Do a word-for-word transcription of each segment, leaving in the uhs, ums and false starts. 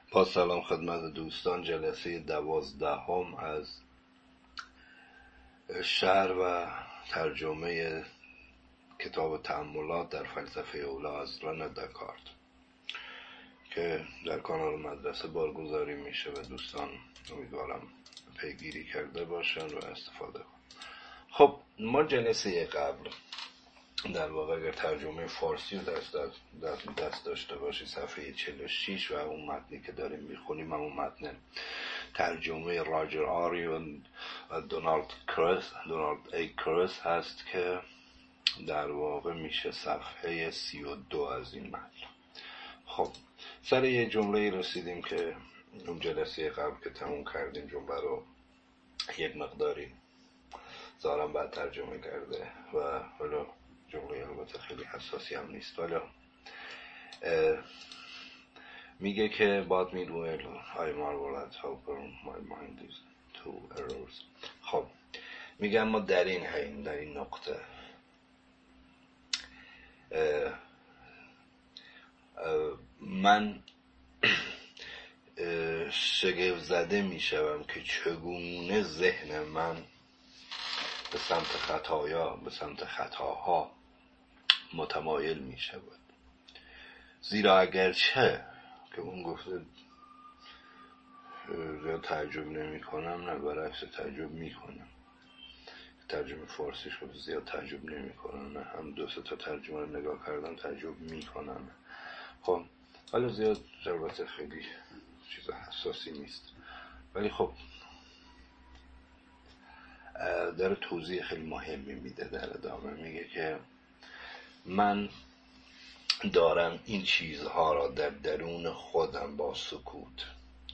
با سلام خدمت دوستان، جلسه دوازدهم از شرح و ترجمه کتاب تأملات در فلسفه اولیاء از رن دکارت که در کانال مدرسه بارگذاری میشه و دوستان امیدوارم پیگیری کرده باشن و استفاده کنن. خب ما جلسه قبل در واقع اگر ترجمه فارسی رو دست, دست, دست داشته باشی صفحه چهل و شش و اون متنی که داریم میخونیم اون متن ترجمه راجر آریون و دونالد کرس دونالد ای کرس هست که در واقع میشه صفحه سی و دو از این متن. خب سر یه جمله رسیدیم که اون جلسه قبل که تموم کردیم جمله رو یک مقداری زارم بعد ترجمه کرده و حالا جمله البته خیلی حساسی هم نیست، ولی میگه که باد می روی I marvel at how my mind is to errors. خب میگه اما در این حین، در این نقطه اه اه من شگفت زده میشوم که چگونه ذهن من به سمت خطایا به سمت خطاها متمایل می شود. زیرا اگرچه که اون گفته زیاد تعجب نمی کنم، نه برعکس تعجب می کنم. ترجمه فارسیش خود زیاد تعجب نمی کنم، نه هم دو سه تا ترجمه رو نگاه کردم تعجب می کنم. خب حالا زیاد البته خیلی چیز حساسی نیست، ولی خب داره توضیح خیلی مهمی میده. در ادامه میگه که من دارم این چیزها را در درون خودم با سکوت،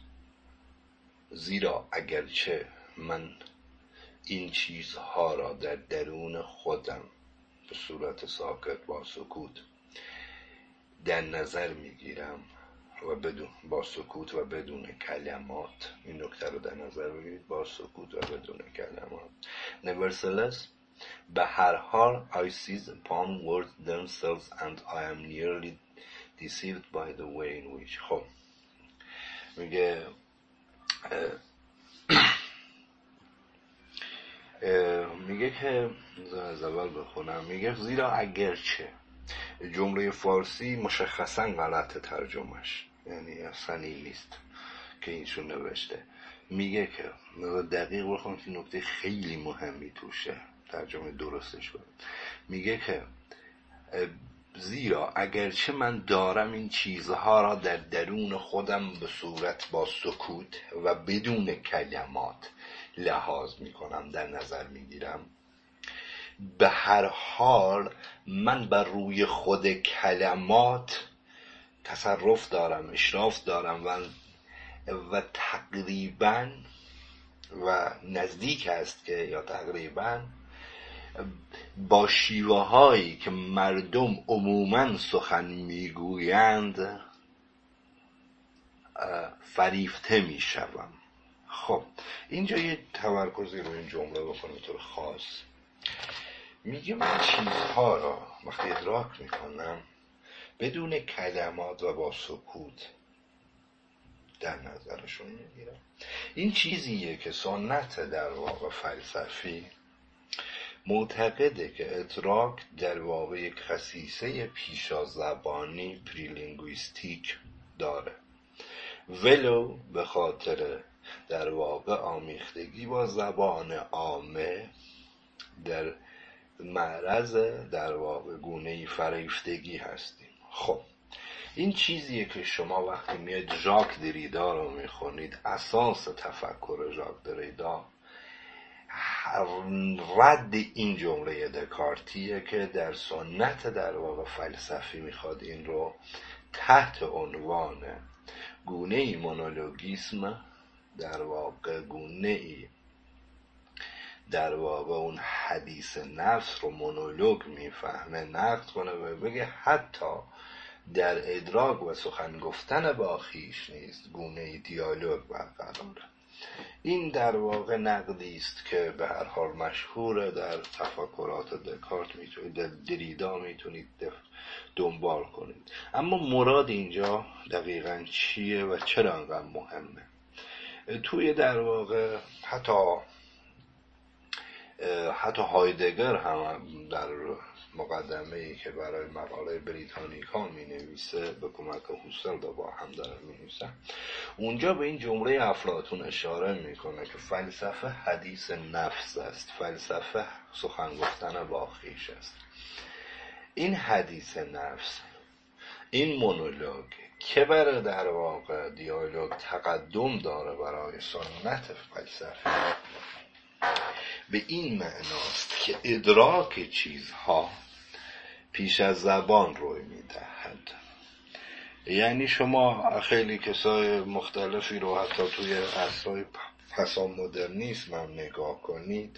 زیرا اگرچه من این چیزها را در درون خودم به صورت ساکت با سکوت در نظر میگیرم و بدون با سکوت و بدون کلمات، این نکته رو در نظر بگیرید، با سکوت و بدون کلمات. Nevertheless به هر حال I seize upon words themselves and I am nearly deceived by the way in which. خب میگه میگه که از اول بخونم. میگه زیرا اگرچه جمله فارسی مشخصا غلط ترجمهش، یعنی اصلا این نیست که اینشون نوشته. میگه که دقیق بخونم که نکته خیلی مهمی توشه، ترجمه درستش بود. میگه که زیرا اگرچه من دارم این چیزها را در درون خودم به صورت با سکوت و بدون کلمات لحاظ میکنم، در نظر میگیرم، به هر حال من بر روی خود کلمات تصرف دارم، اشراف دارم و و تقریبا و نزدیک است که یا تقریبا با شیوه هایی که مردم عموما سخن میگویند فریفته میشوم. خب اینجا یه تمرکزی رو این جمله بکنیم طور خاص. میگه من چیزها را وقتی ادراک میکنم بدون کلمات و با سکوت در نظرشون میگیرم. این چیزیه که سنت در واقع فلسفی معتقده که ادراک در واقع یک خصیصه پیشا زبانی پریلینگویستیک داره، ولو به خاطر در واقع آمیختگی با زبان عامه در معرض در واقع گونه‌ای فریفتگی هستیم. خب این چیزیه که شما وقتی میاد ژاک دریدا رو میخونید، اساس تفکر ژاک دریدا رد این جمله دکارتیه که در سنت در واقع فلسفی میخواد این رو تحت عنوان گونه‌ای مونولوگیسم، در واقع گونه‌ای در واقع اون حدیث نفس رو مونولوگ میفهمه نقد کنه و بگه حتی در ادراک و سخن گفتن با خویش نیست گونه دیالوگ برقراره. این در واقع نقدی است که به هر حال مشهوره در تفکرات دکارت، میتونید در دریدا میتونید دنبال کنید. اما مراد اینجا دقیقاً چیه و چرا انقدر مهمه؟ توی در واقع حتی حتی هایدگر هم در مقدمه ای که برای مقاله بریتانیکا می نویسه به کمک هوسل با هم داره می نویسه، اونجا به این جمله افلاطون اشاره میکنه که فلسفه حدیث نفس است، فلسفه سخن گفتن با خویش است. این حدیث نفس، این مونولوگ که برای در واقع دیالوگ تقدم داره برای سنت فلسفه، به این معناست که ادراک چیزها پیش از زبان روی میدهد. یعنی شما خیلی کسای مختلفی رو حتی توی عصرهای پسا مدرنیسم هم نگاه کنید،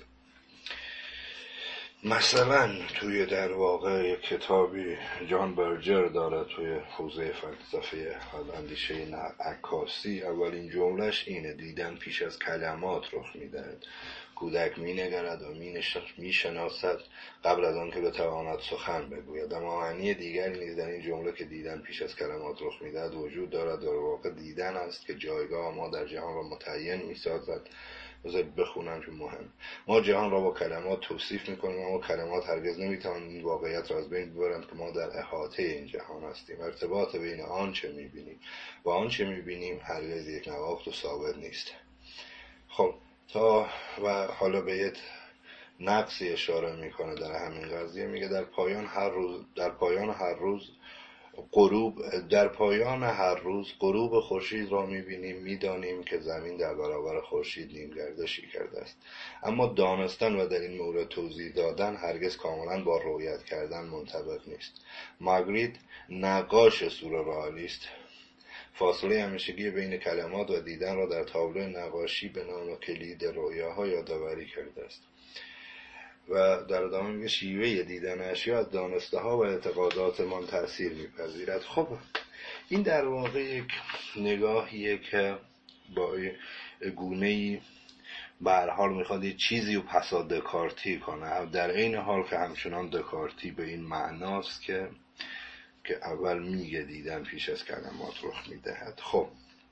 مثلا توی در واقع یک کتابی جان برجر داره توی حوزه فلسفه اندیشه عکاسی، اولین جملهش اینه: دیدن پیش از کلمات رخ میدهد. کودک می نگرد و می شناسد قبل از آن که بتواند سخن بگوید. اما معنی دیگری نیز در این جمله که دیدن پیش از کلمات رخ میدهد وجود دارد. در واقع دیدن است که جایگاه ما در جهان را متعین می سازد. بذارید بخونم که مهم. ما جهان را با کلمات توصیف میکنیم، اما کلمات هرگز نمیتوانند این واقعیت را از بین ببرند که ما در احاطه این جهان هستیم. ارتباط بین آنچه میبینیم و آنچه میبینیم هرگز یک نواخت و ثابت نیست. خب تا و حالا به یک نقصی اشاره میکنه در همین قضیه، میگه در پایان هر روز در پایان هر روز غروب در پایان هر روز غروب خورشید را می‌بینیم، می‌دانیم که زمین در برابر خورشید نیمگردشی کرده است. اما دانستن و در این مورد توضیح دادن هرگز کاملا با رؤیت کردن منطبق نیست. ماگریت نقاش سورئالیست فاصله همیشگی بین کلمات و دیدن را در تابلو نقاشی به نام کلید رؤیاها یادآوری کرده است. و در ادامه میگه شیوه دیدن اشیا از دانسته ها و اعتقادات من تأثیر میپذیرد. خب این در واقع یک نگاهیه که با گونه‌ای به هر حال میخواد یه چیزی رو پسا دکارتی کنه، در این حال که همچنان دکارتی به این معناست که که اول میگه دیدن پیش از کلمات رخ میدهد. خب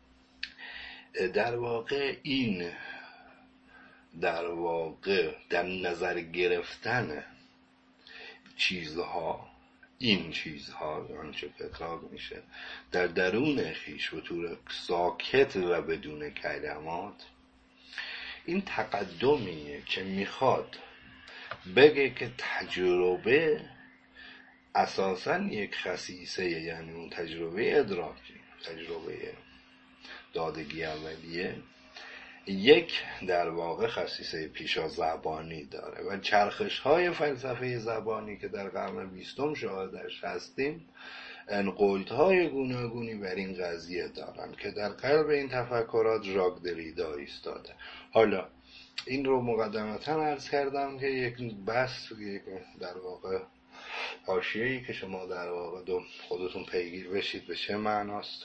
در واقع این در واقع در نظر گرفتن چیزها، این چیزها آنچه کتاب میشه در درون خیش به طور ساکت و بدون کلمات، این تقدمیه که میخواد بگه که تجربه اساساً یک خصیصه، یعنی اون تجربه ادراکی، تجربه دادگی اولیه، یک در واقع خصیصه پیشا زبانی داره و چرخش های فلسفه زبانی که در قرن بیستم شاهدش هستیم انقلت های گوناگونی بر این قضیه دارن که در قلب این تفکرات ژاک دریدا ایستاده. حالا این رو مقدمتا عرض کردم که یک بحث، یک در واقع حاشیه‌ای که شما در واقع دو خودتون پیگیر بشید به چه معناست.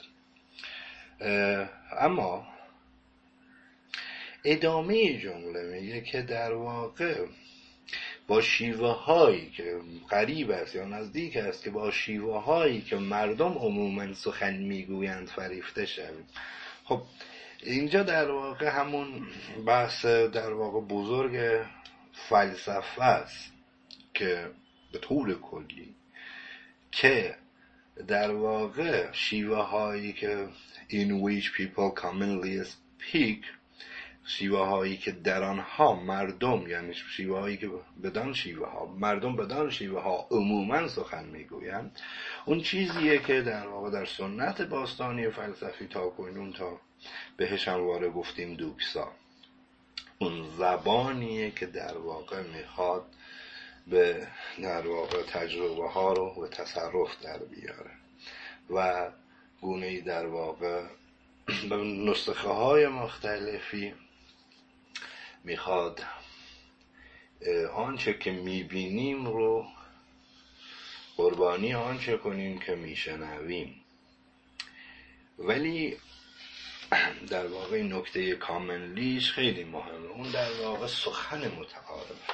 اما ادامه جمله میگه که در واقع با شیوه هایی که قریب است یا نزدیک است که با شیوه هایی که مردم عموما سخن میگویند فریفته شوید. خب اینجا در واقع همون بحث در واقع بزرگ فلسفه است که به طول کلی که در واقع شیوه هایی که in which people commonly speak، شیوه هایی که در آنها مردم، یعنی شیوه هایی که بدان شیوه ها مردم بدان شیوه ها عموما سخن میگویند، اون چیزیه که در واقع در سنت باستانی فلسفی تا کنون تا بهش همواره گفتیم دوکسا، اون زبانیه که در واقع میخواد به در واقع تجربه ها رو به تصرف در بیاره و گونه‌ای در واقع به نسخه های مختلفی میخواد آنچه که میبینیم رو قربانی آنچه کنیم که میشنویم. ولی در واقع این نکته کامنلیش خیلی مهمه. اون در واقع سخن متعارف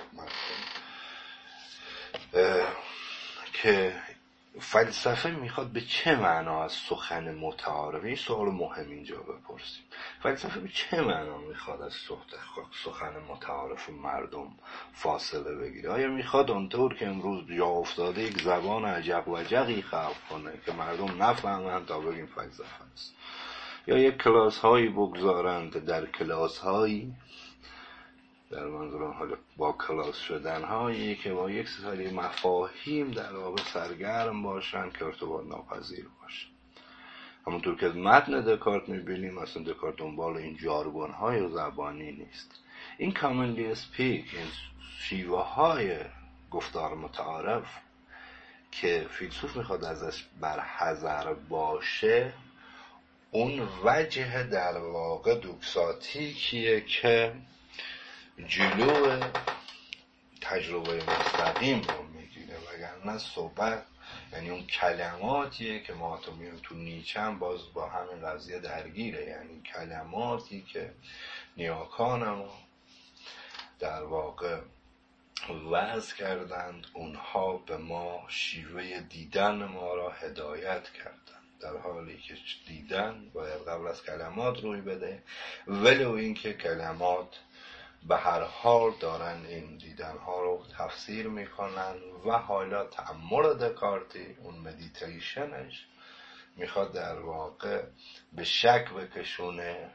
که فلسفه میخواد به چه معنا از سخن متعارف، این سوال مهم اینجا بپرسیم. فلسفه به چه معنا میخواد از سخن متعارف مردم فاصله بگیره؟ آیا میخواد اونطور که امروز جا افتاده یک زبان عجق و عجقی خلق کنه که مردم نفهمند تا بگیم فلسفه است، یا یک کلاس هایی بگذارند در کلاس هایی در منظورم حالا با کلاس شدن هایی که با یک سری مفاهیم در واقع سرگرم باشن که ارتباط ناپذیر باشن؟ همونطور که از متن دکارت میبینیم اصلا دکارت دنبال این جارگون های زبانی نیست. این کامنلی اسپیک، این شیوه های گفتار متعارف که فیلسوف میخواد ازش برحذر باشه، اون وجه در واقع دوکساتیکیه که جلو تجربه مستقیم رو میگیره، وگرنه صحبت یعنی اون کلماتیه که ما تو میون تو نیچه هم باز با همین قضیه درگیره، یعنی کلماتی که نیاکان ما در واقع وضع کردند، اونها به ما شیوه دیدن ما را هدایت کردند، در حالی که دیدن باید قبل از کلمات روی بده، ولو این که کلمات به هر حال دارن این دیدن ها رو تفسیر میکنن. و حالا تأمل دکارتی، اون مدیتیشنش میخواد در واقع به شک بکشونه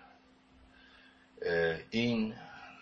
این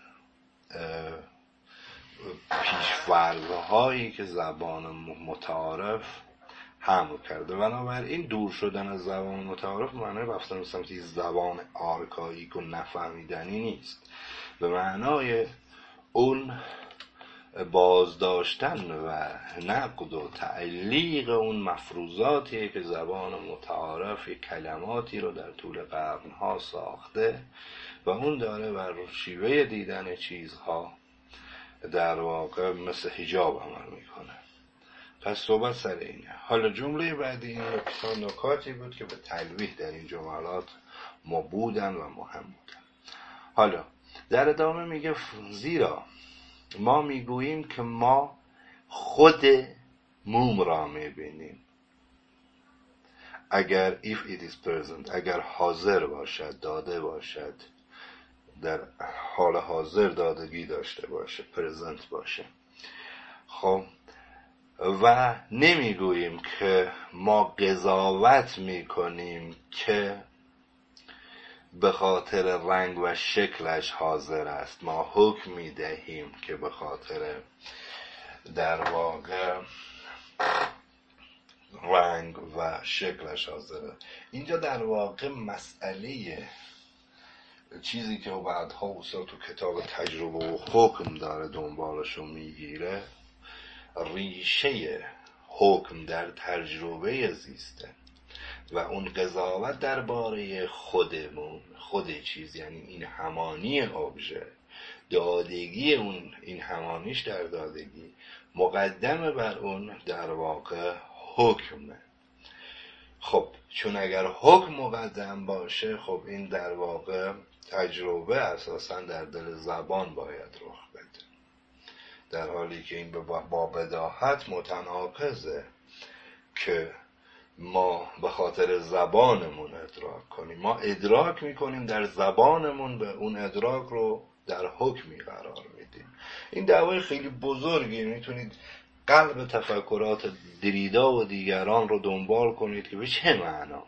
پیش‌فرض‌هایی که زبان متعارف حمل کرده. بنابراین دور شدن از زبان متعارف معنی رفتن سمت زبان آرکائیک و نفهمیدنی نیست، به معنای اون بازداشتن و نقد و تعلیق اون مفروضاتیه که زبان متعارف کلماتی رو در طول قرنها ساخته و اون داره بر شیوه دیدن چیزها در واقع مثل حجاب عمل میکنه. پس صحبت سر اینه. حالا جمله بعدی این نکات نکاتی بود که به تلویح در این جملات ما بودن و مهم بودن. حالا در ادامه میگه زیرا ما میگوییم که ما خود موم را میبینیم اگر if it is present، اگر حاضر باشد، داده باشد، در حال حاضر دادگی داشته باشه، پرزنت باشه. خب و نمیگوییم که ما قضاوت میکنیم که به خاطر رنگ و شکلش حاضر است، ما حکم میدهیم که به خاطر در واقع رنگ و شکلش حاضره. اینجا در واقع مسئله چیزی که بعدها اصلا تو کتاب تجربه و حکم داره دنبالشو میگیره، ریشه حکم در تجربه زیسته و اون قضاوت درباره خودمون، خود چیز، یعنی این همانی ابژه، دادگی اون، این همانیش در دادگی مقدمه بر اون در واقع حکمه. خب چون اگر حکم مقدم باشه، خب این در واقع تجربه اساسا در دل زبان باید رخ بده، در حالی که این با بداهت متناقضه که ما به خاطر زبانمون ادراک کنیم. ما ادراک میکنیم در زبانمون، به اون ادراک رو در حکمی قرار میدیم. این دعوای خیلی بزرگی، میتونید قلب تفکرات دریدا و دیگران رو دنبال کنید که به چه معنا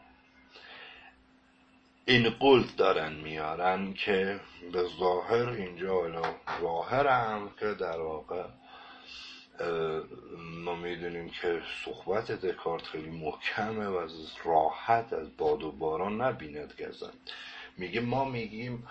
این قلت دارن میارن که به ظاهر اینجا ظاهر هم که در واقع ما میدونیم که صحبت دکارت خیلی محکمه و از راحت از باد و باران نبیند گزند. میگه ما میگیم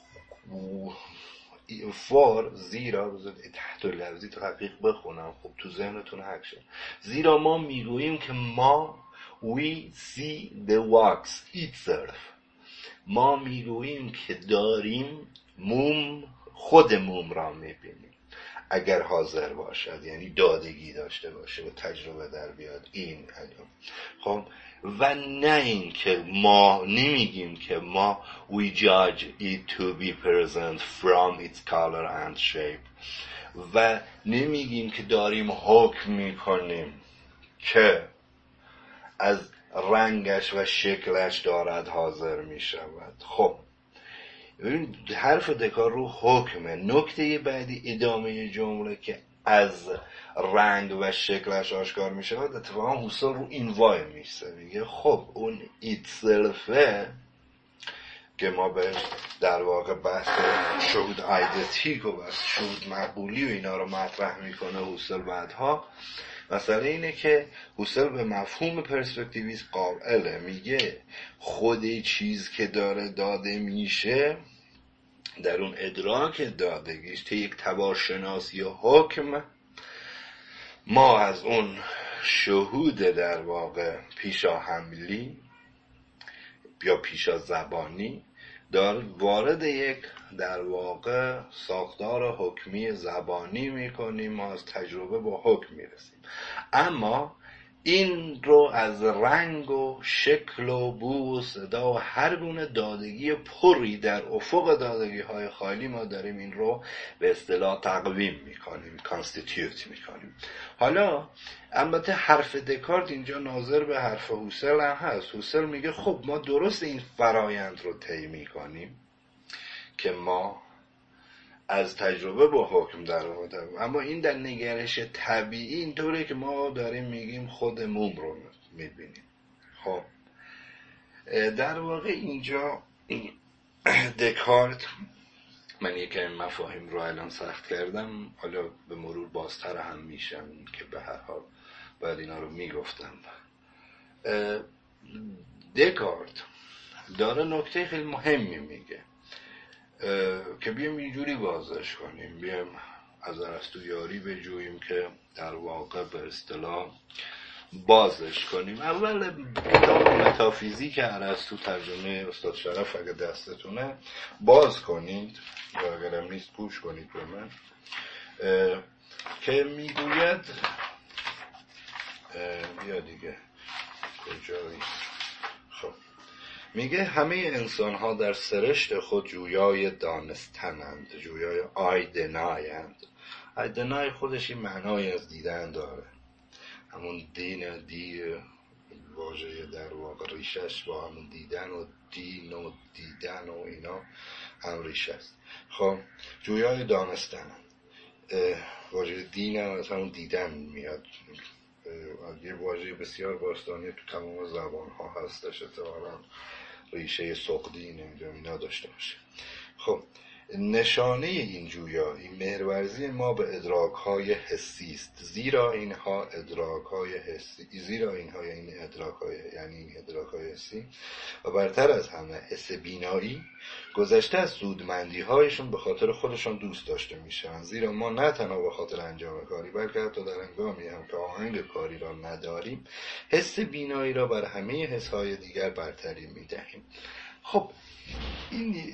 فار زیرا، تحت لفظی تحقیق بخونم خب تو ذهنتون حک شد، زیرا ما میگوییم که ما we see the wax itself، ما میگوییم که داریم موم، خود موم را میبینیم اگر حاضر باشد، یعنی دادگی داشته باشه و تجربه در بیاد این الان. خب و نه این که ما نمیگیم که ما we judge it to be present from its color and shape و نمیگیم که داریم حکم میکنیم که از رنگش و شکلش دارد حاضر میشود. خب ببین حرف دکار رو حکمه. نکته بعدی ادامه جمله که از رنگ و شکلش آشکار می شود، اتفاقا هوسل رو این وای میسته، میگه خب اون ایتسلفه که ما به در واقع بحث شهود ایدتیک و بحث شهود مقبولی و اینا رو مطرح میکنه هوسل بعدها. مسئله اینه که هوسل به مفهوم پرسپکتیویسم قائله، میگه خود چیز که داره داده میشه در اون ادراک دادگیش تا یک تبارشناسی و حکم، ما از اون شهود در واقع پیشا حملی یا پیشا زبانی دار وارد یک در واقع ساختار حکمی زبانی میکنیم، ما از تجربه با حکم میرسیم. اما این رو از رنگ و شکل و بو و صدا و هر گونه دادگی پری در افق دادگی های خالی ما داریم این رو به اصطلاح تقویم میکنیم، کانستیتیوت میکنیم. حالا البته حرف دکارت اینجا ناظر به حرف هوسل هم هست. هوسل میگه خب ما درست این فرایند رو طی میکنیم که ما از تجربه با حکم در آمدیم، اما این در نگرش طبیعی اینطوره که ما داریم میگیم خود موم رو میبینیم. خب در واقع اینجا دکارت، من یکی این مفاهیم رو الان سخت کردم، حالا به مرور بازتر هم میشم که به هر حال باید اینا رو میگفتم. دکارت داره نکته خیلی مهمی میگه که بیام اینجوری بازش کنیم، بیام از ارسطو یاری بجوییم که در واقع به اصطلاح بازش کنیم. اول کتاب متافیزیک ارسطو ترجمه استاد شرف اگه دستتونه باز کنید یا اگرم نیست پوش کنید به من، که میگوید بیا دیگه کجایی، خب میگه همه انسان ها در سرشت خود جویای دانستنند، جویای آیدنایند. آیدنای خودش این معنای از دیدن داره، همون دین دی واژه در واقع ریشش با همون دیدن و دین و دیدن و اینا هم ریشه است. خب جویای دانستنند، واژه دین هم از همون دیدن میاد، یه واژه بسیار باستانی تو تمام زبان ها هستش، اتفاقا ریشه سقدی نمیدونم اینا داشته باشه. خب نشانه این جویایی مهرورزی ما به ادراک‌های حسی است، زیرا اینها ادراک‌های حسی زیرا اینها یعنی ادراک‌های یعنی این ادراک‌های حسی و برتر از همه حس بینایی گذشته از سودمندی‌هایشون به خاطر خودشان دوست داشته میشن، زیرا ما نه تنها به خاطر انجام کاری بلکه حتی در هنگامی هم که آهنگ کاری را نداریم حس بینایی را بر همه حس‌های دیگر برتری میدهیم. خب این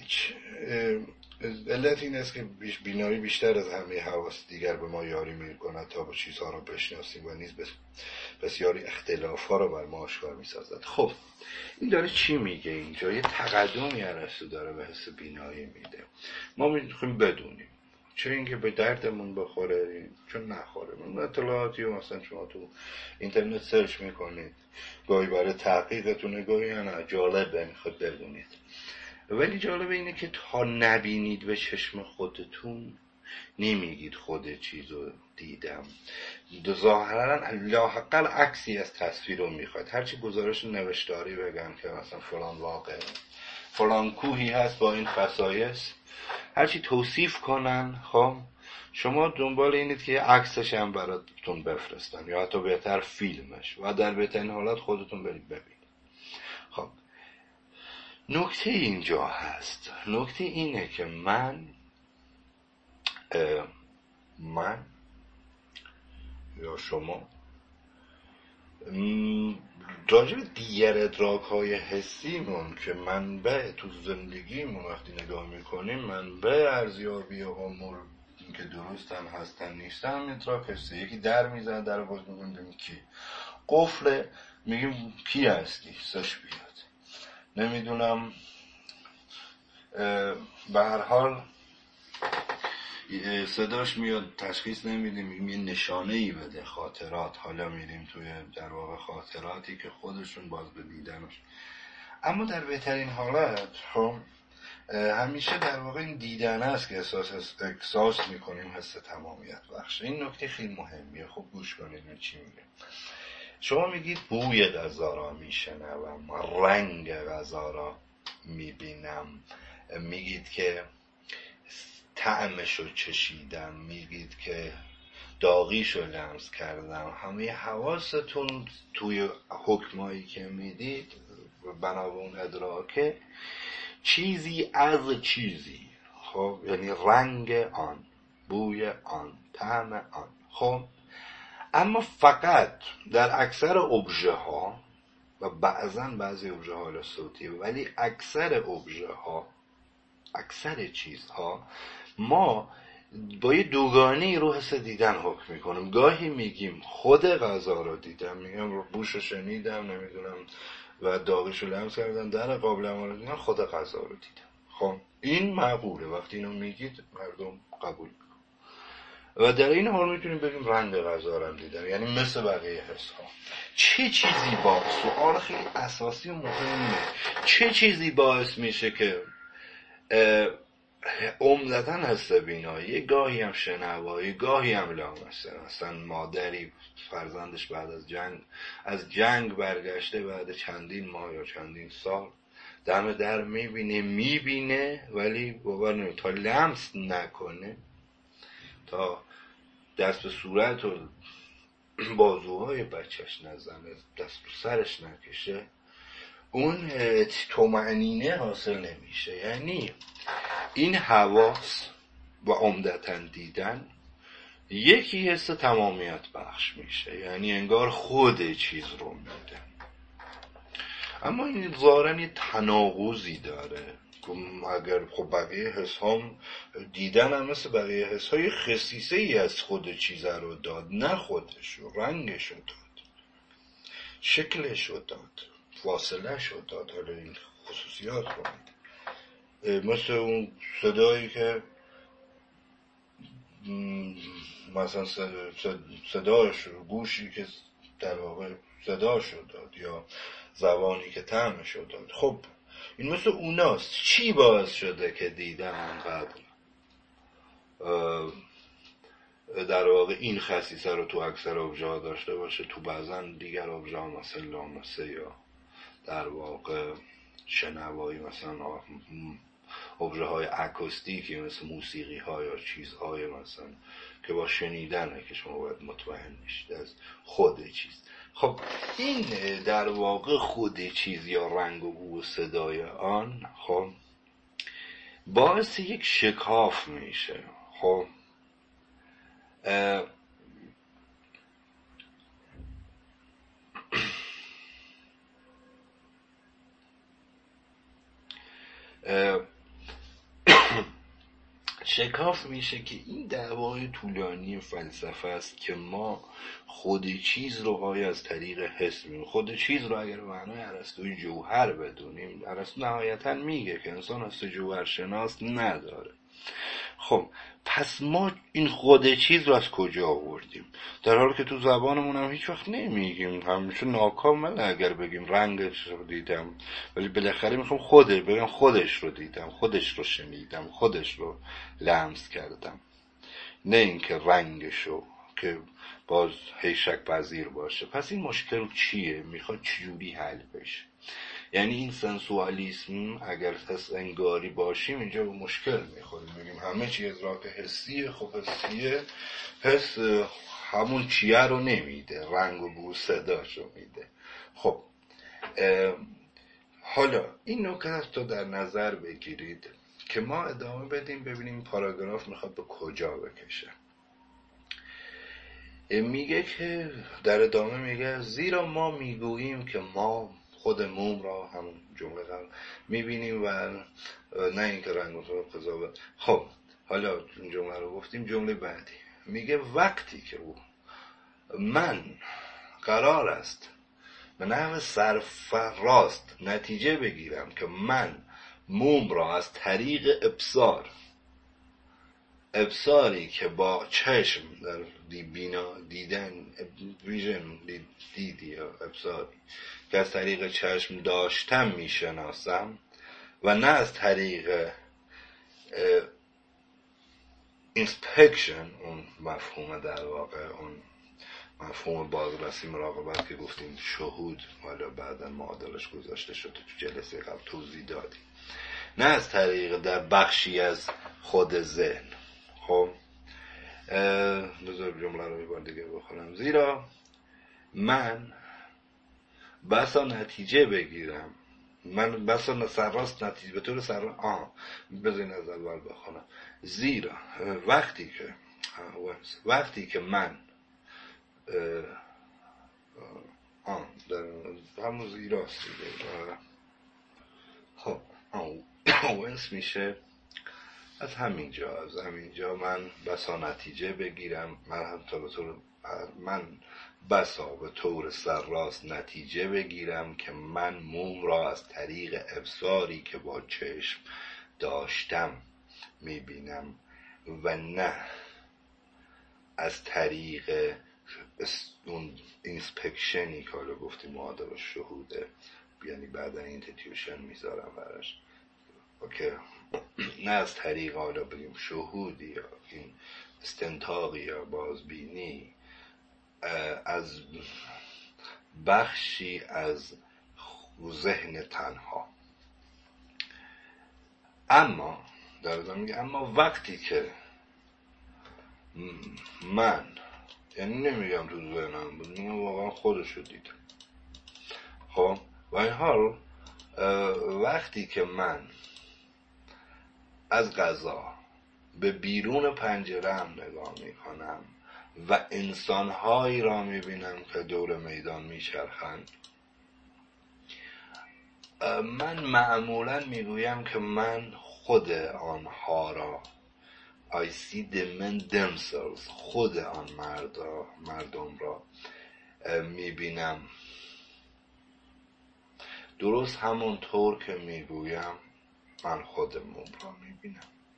علت این است که بیش بینایی بیشتر از همه حواس دیگر به ما یاری می‌کند تا به چیزها را بشناسیم و نیز بسیاری اختلاف‌ها را بر ما آشکار می‌سازد. خب این داره چی میگه اینجا؟ یه تقدمی ارسطو داره به حس بینایی میده. ما می‌خوایم بدونیم، چه اینکه به دردمون بخوره چون نخوره. من اطلاعاتی و مثلا شما تو اینترنت سرچ میکنید، گاهی برای تحقیقتونه، گاهی نه جالبه میخواد بدونید، ولی جالب اینه که تا نبینید به چشم خودتون نمیگید خود چیزو دیدم. ظاهرا لاحقاً عکسی از تصویر رو میخواد. هرچی گزارش نوشتاری بگم که مثلا فلان واقع فلان کوهی هست با این خصایص، هرچی توصیف کنن، خب شما دنبال اینید که عکسش هم براتون بفرستن یا حتی بهتر فیلمش و در بهترین حالت خودتون برید ببینید. خب نکته اینجا هست، نکته اینه که من من یا شما راجع به دیگر ادراک های حسیمون که منبع تو زندگیمون وقتی نگاه میکنیم منبع ارزیابی امور اینکه درستن هستن نیستن هم ادراک هسته. یکی در میزن در باز میگیم کی قفله، میگیم کی هستی سش بیاد. نمیدونم به هر حال صداش میاد تشخیص نمیدیم، میگیم یه نشانه ای بده. خاطرات، حالا میریم توی در واقع خاطراتی که خودشون باز به دیدنش. اما در بهترین حالت خب همیشه در واقع این دیدن است که احساس احساس میکنیم حس تمامیت بخشه. این نکته خیلی مهمیه. خب گوش کنید من چی میگم. شما میگید بوی غذا را میشنوم، رنگ غذا را میبینم، میگید که طعمشو چشیدم، میگید که داغیشو لمس کردم. همه حواستون توی حکمایی که میدید بنا به اون ادراکه چیزی از چیزی، خب یعنی رنگ آن، بوی آن، طعم آن. خب اما فقط در اکثر ابژه ها و بعضا بعضی ابژه ها صوتی، ولی اکثر ابژه ها، اکثر چیزها ما با یه دوگانه رو حس دیدن حکم میکنیم. گاهی میگیم خود غذا رو دیدم، میگم بوشو شنیدم، نمیدونم و داغشو لمس کردم، در قابلمه رو دیدم، خود غذا رو دیدم. خب این معقوله، وقتی اینو میگید مردم قبول میکنن. و در این حال میتونیم بگیم رنگ غذا رو دیدم، یعنی مثل بقیه حس ها. چه چیزی باعث، سوال خیلی اساسی و مهمه، چه چیزی باعث میشه که عمدتاً حس بینایی، گاهی هم شنوایی، گاهی هم لامسه. مثلا مادری فرزندش بعد از جنگ از جنگ برگشته، بعد چندین ماه یا چندین سال دم در میبینه میبینه ولی باور نمیکنه تا لمس نکنه، تا دست به صورت و بازوهای بچهش نزنه، دست به سرش نکشه، اون طمأنینه حاصل نمیشه. یعنی این حواس و عمدتاً دیدن یکی حس تمامیت بخش میشه، یعنی انگار خود چیز رو میده. اما این ظاهراً یه تناقضی داره. اگر خب بقیه حس هم دیدن هم مثل بقیه حس های خصیصه ای از خود چیز رو داد، نه خودش رو، رنگش رو داد، شکلش رو داد، فاصله شو داد، حالا این خصوصیات رو میده. مثل اون صدایی که مثلا صداش رو، گوشی که در واقع صداش رو داد، یا زبانی که طعمش رو داد. خب این مثل اوناست. چی باعث شده که دیدن انقدر در واقع این خصیصه رو تو اکثر ابژه ها داشته باشه، تو بعضا دیگر ابژه ها مثل لامسه یا در واقع شنوایی، مثلا ابژه های اکوستیکی مثل موسیقی ها یا چیزهای مثلا که با شنیدنه که شما باید مطمئن میشید از خود چیز. خب این در واقع خود چیز یا رنگ و بو و صدای آن خب باعث یک شکاف میشه. خب اه اه شکاف میشه که این دعوای طولانی فلسفه است که ما خود چیز رو های از طریق حس می‌بینیم. خود چیز رو اگر معنای ارسطویی جوهر بدونیم، ارسطو نهایتاً میگه که انسان اصل جوهر شناس نداره. خب پس ما این خود چیز رو از کجا آوردیم؟ در حالی که تو زبانمون هم هیچ وقت نمیگیم، همیشه ناکامل اگر بگیم رنگش رو دیدم، ولی بالاخره میخوام خوده بگم خودش رو دیدم، خودش رو شنیدم، خودش رو لمس کردم، نه اینکه رنگشو که باز هی شک پذیر باشه. پس این مشکل چیه؟ میخواد چجوری حل بشه؟ یعنی این سنسوالیسم اگر حس انگاری باشیم اینجا به مشکل میخوریم، میگیم همه چی ادراک حسیه. خب حسیه، حس همون چیه رو نمیده، رنگ و بو صداشو میده. خب حالا این نکته رو در نظر بگیرید که ما ادامه بدیم ببینیم پاراگراف میخواد به کجا بکشه. میگه که در ادامه میگه زیرا ما میگوییم که ما خود موم را همون جمله قبل میبینیم و نه اینکه رنگ و قضاوت. خب حالا این جمله رو گفتیم. جمله بعدی میگه وقتی که او من قرار است به نحو سرفراست نتیجه بگیرم که من موم را از طریق ابصار، ابصاری که با چشم در دی بینا دیدن، ویژن دید یا ابصاری که از طریق چشم داشتم میشناسم و نه از طریق اینسپکشن، اون مفهوم در واقع اون مفهوم بازرسی مراقبت که گفتیم شهود، حالا بعدا معادلش گذاشته شده تو جلسه قبل توضیح دادیم، نه از طریق در بخشی از خود ذهن. خب بذار جمله رو بار دیگه بخونم. زیرا من بسا نتیجه بگیرم، من بسا سرراست نتیجه به طور سرراست آه بذارین از اول بخونم. زیرا وقتی که وقتی که من آه در همون زیراست دیگه. خب اونس میشه از همینجا از همینجا من بسا نتیجه بگیرم، من هم تا به طور من بسا به طور سرراست نتیجه بگیرم که من موم را از طریق ابصاری که با چشم داشتم میبینم و نه از طریق اون اینسپکشنی که حالا گفتیم معادل شهوده، یعنی بعدا اینتیتیوشن میذارم براش، اوکی، نه از طریق حالا بگیم شهودی یا این استنتاقی یا بازبینی از بخشی از ذهن تنها. اما در ادامه میگه اما وقتی که من، یعنی نمیگم تو ذهنم بود، من واقعا خودشو دیدم. خب و این حال وقتی که من از قضا به بیرون پنجره‌ام نگاه میکنم و انسانهایی را میبینم که دور میدان میچرخند، من معمولا میگویم که من خود آنها را I see the men themselves، خود آن مردا مردم را میبینم درست همون طور که میگویم من خود موم را میبینم.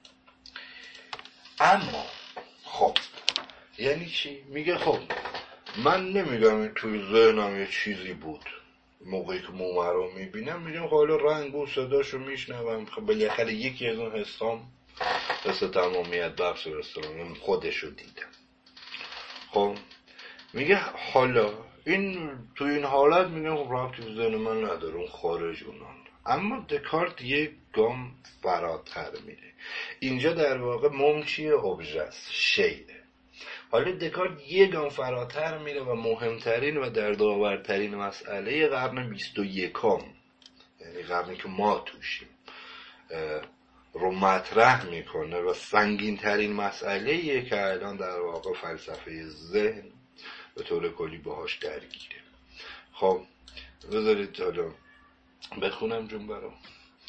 اما خب یعنی چی؟ میگه خب من نمیگم توی ذهنم یه چیزی بود موقعی که موم رو میبینم، میگم خب حالا رنگ و صداشو میشنوم، خب بالاخره یکی از اون حسام مثل تمامیت بخش رستوران خودشو دیدم. خب میگه حالا این تو این حالت میگم خب رابطی به ذهن من نداره، اون خارج اونان. اما دکارت یک گام فراتر میره. اینجا در واقع موم چیه؟ ابژه است، شیء. حالا دکارت یک گام فراتر میره و مهمترین و دردآورترین مسئله قرن بیست و یکم، یعنی قرنی که ما توشیم، رو مطرح میکنه و سنگین ترین مسئله‌ایه که الان در واقع فلسفه ذهن به طور کلی باهاش درگیره. خب بذارید حالا بخونم جمله رو.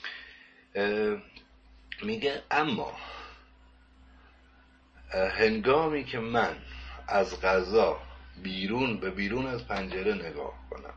میگه اما هنگامی که من از قضا بیرون به بیرون از پنجره نگاه کنم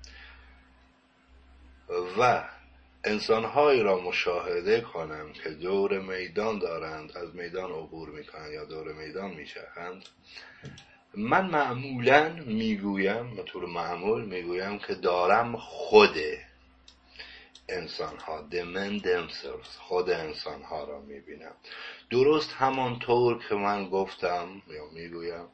و انسانهایی را مشاهده کنم که دور میدان دارند از میدان عبور میکنند یا دور میدان میچرخند، من معمولاً میگویم، به طور معمول میگویم که دارم خود انسان ها the men themselves، خود انسان ها را میبینم درست همان طور که من گفتم یا میگویم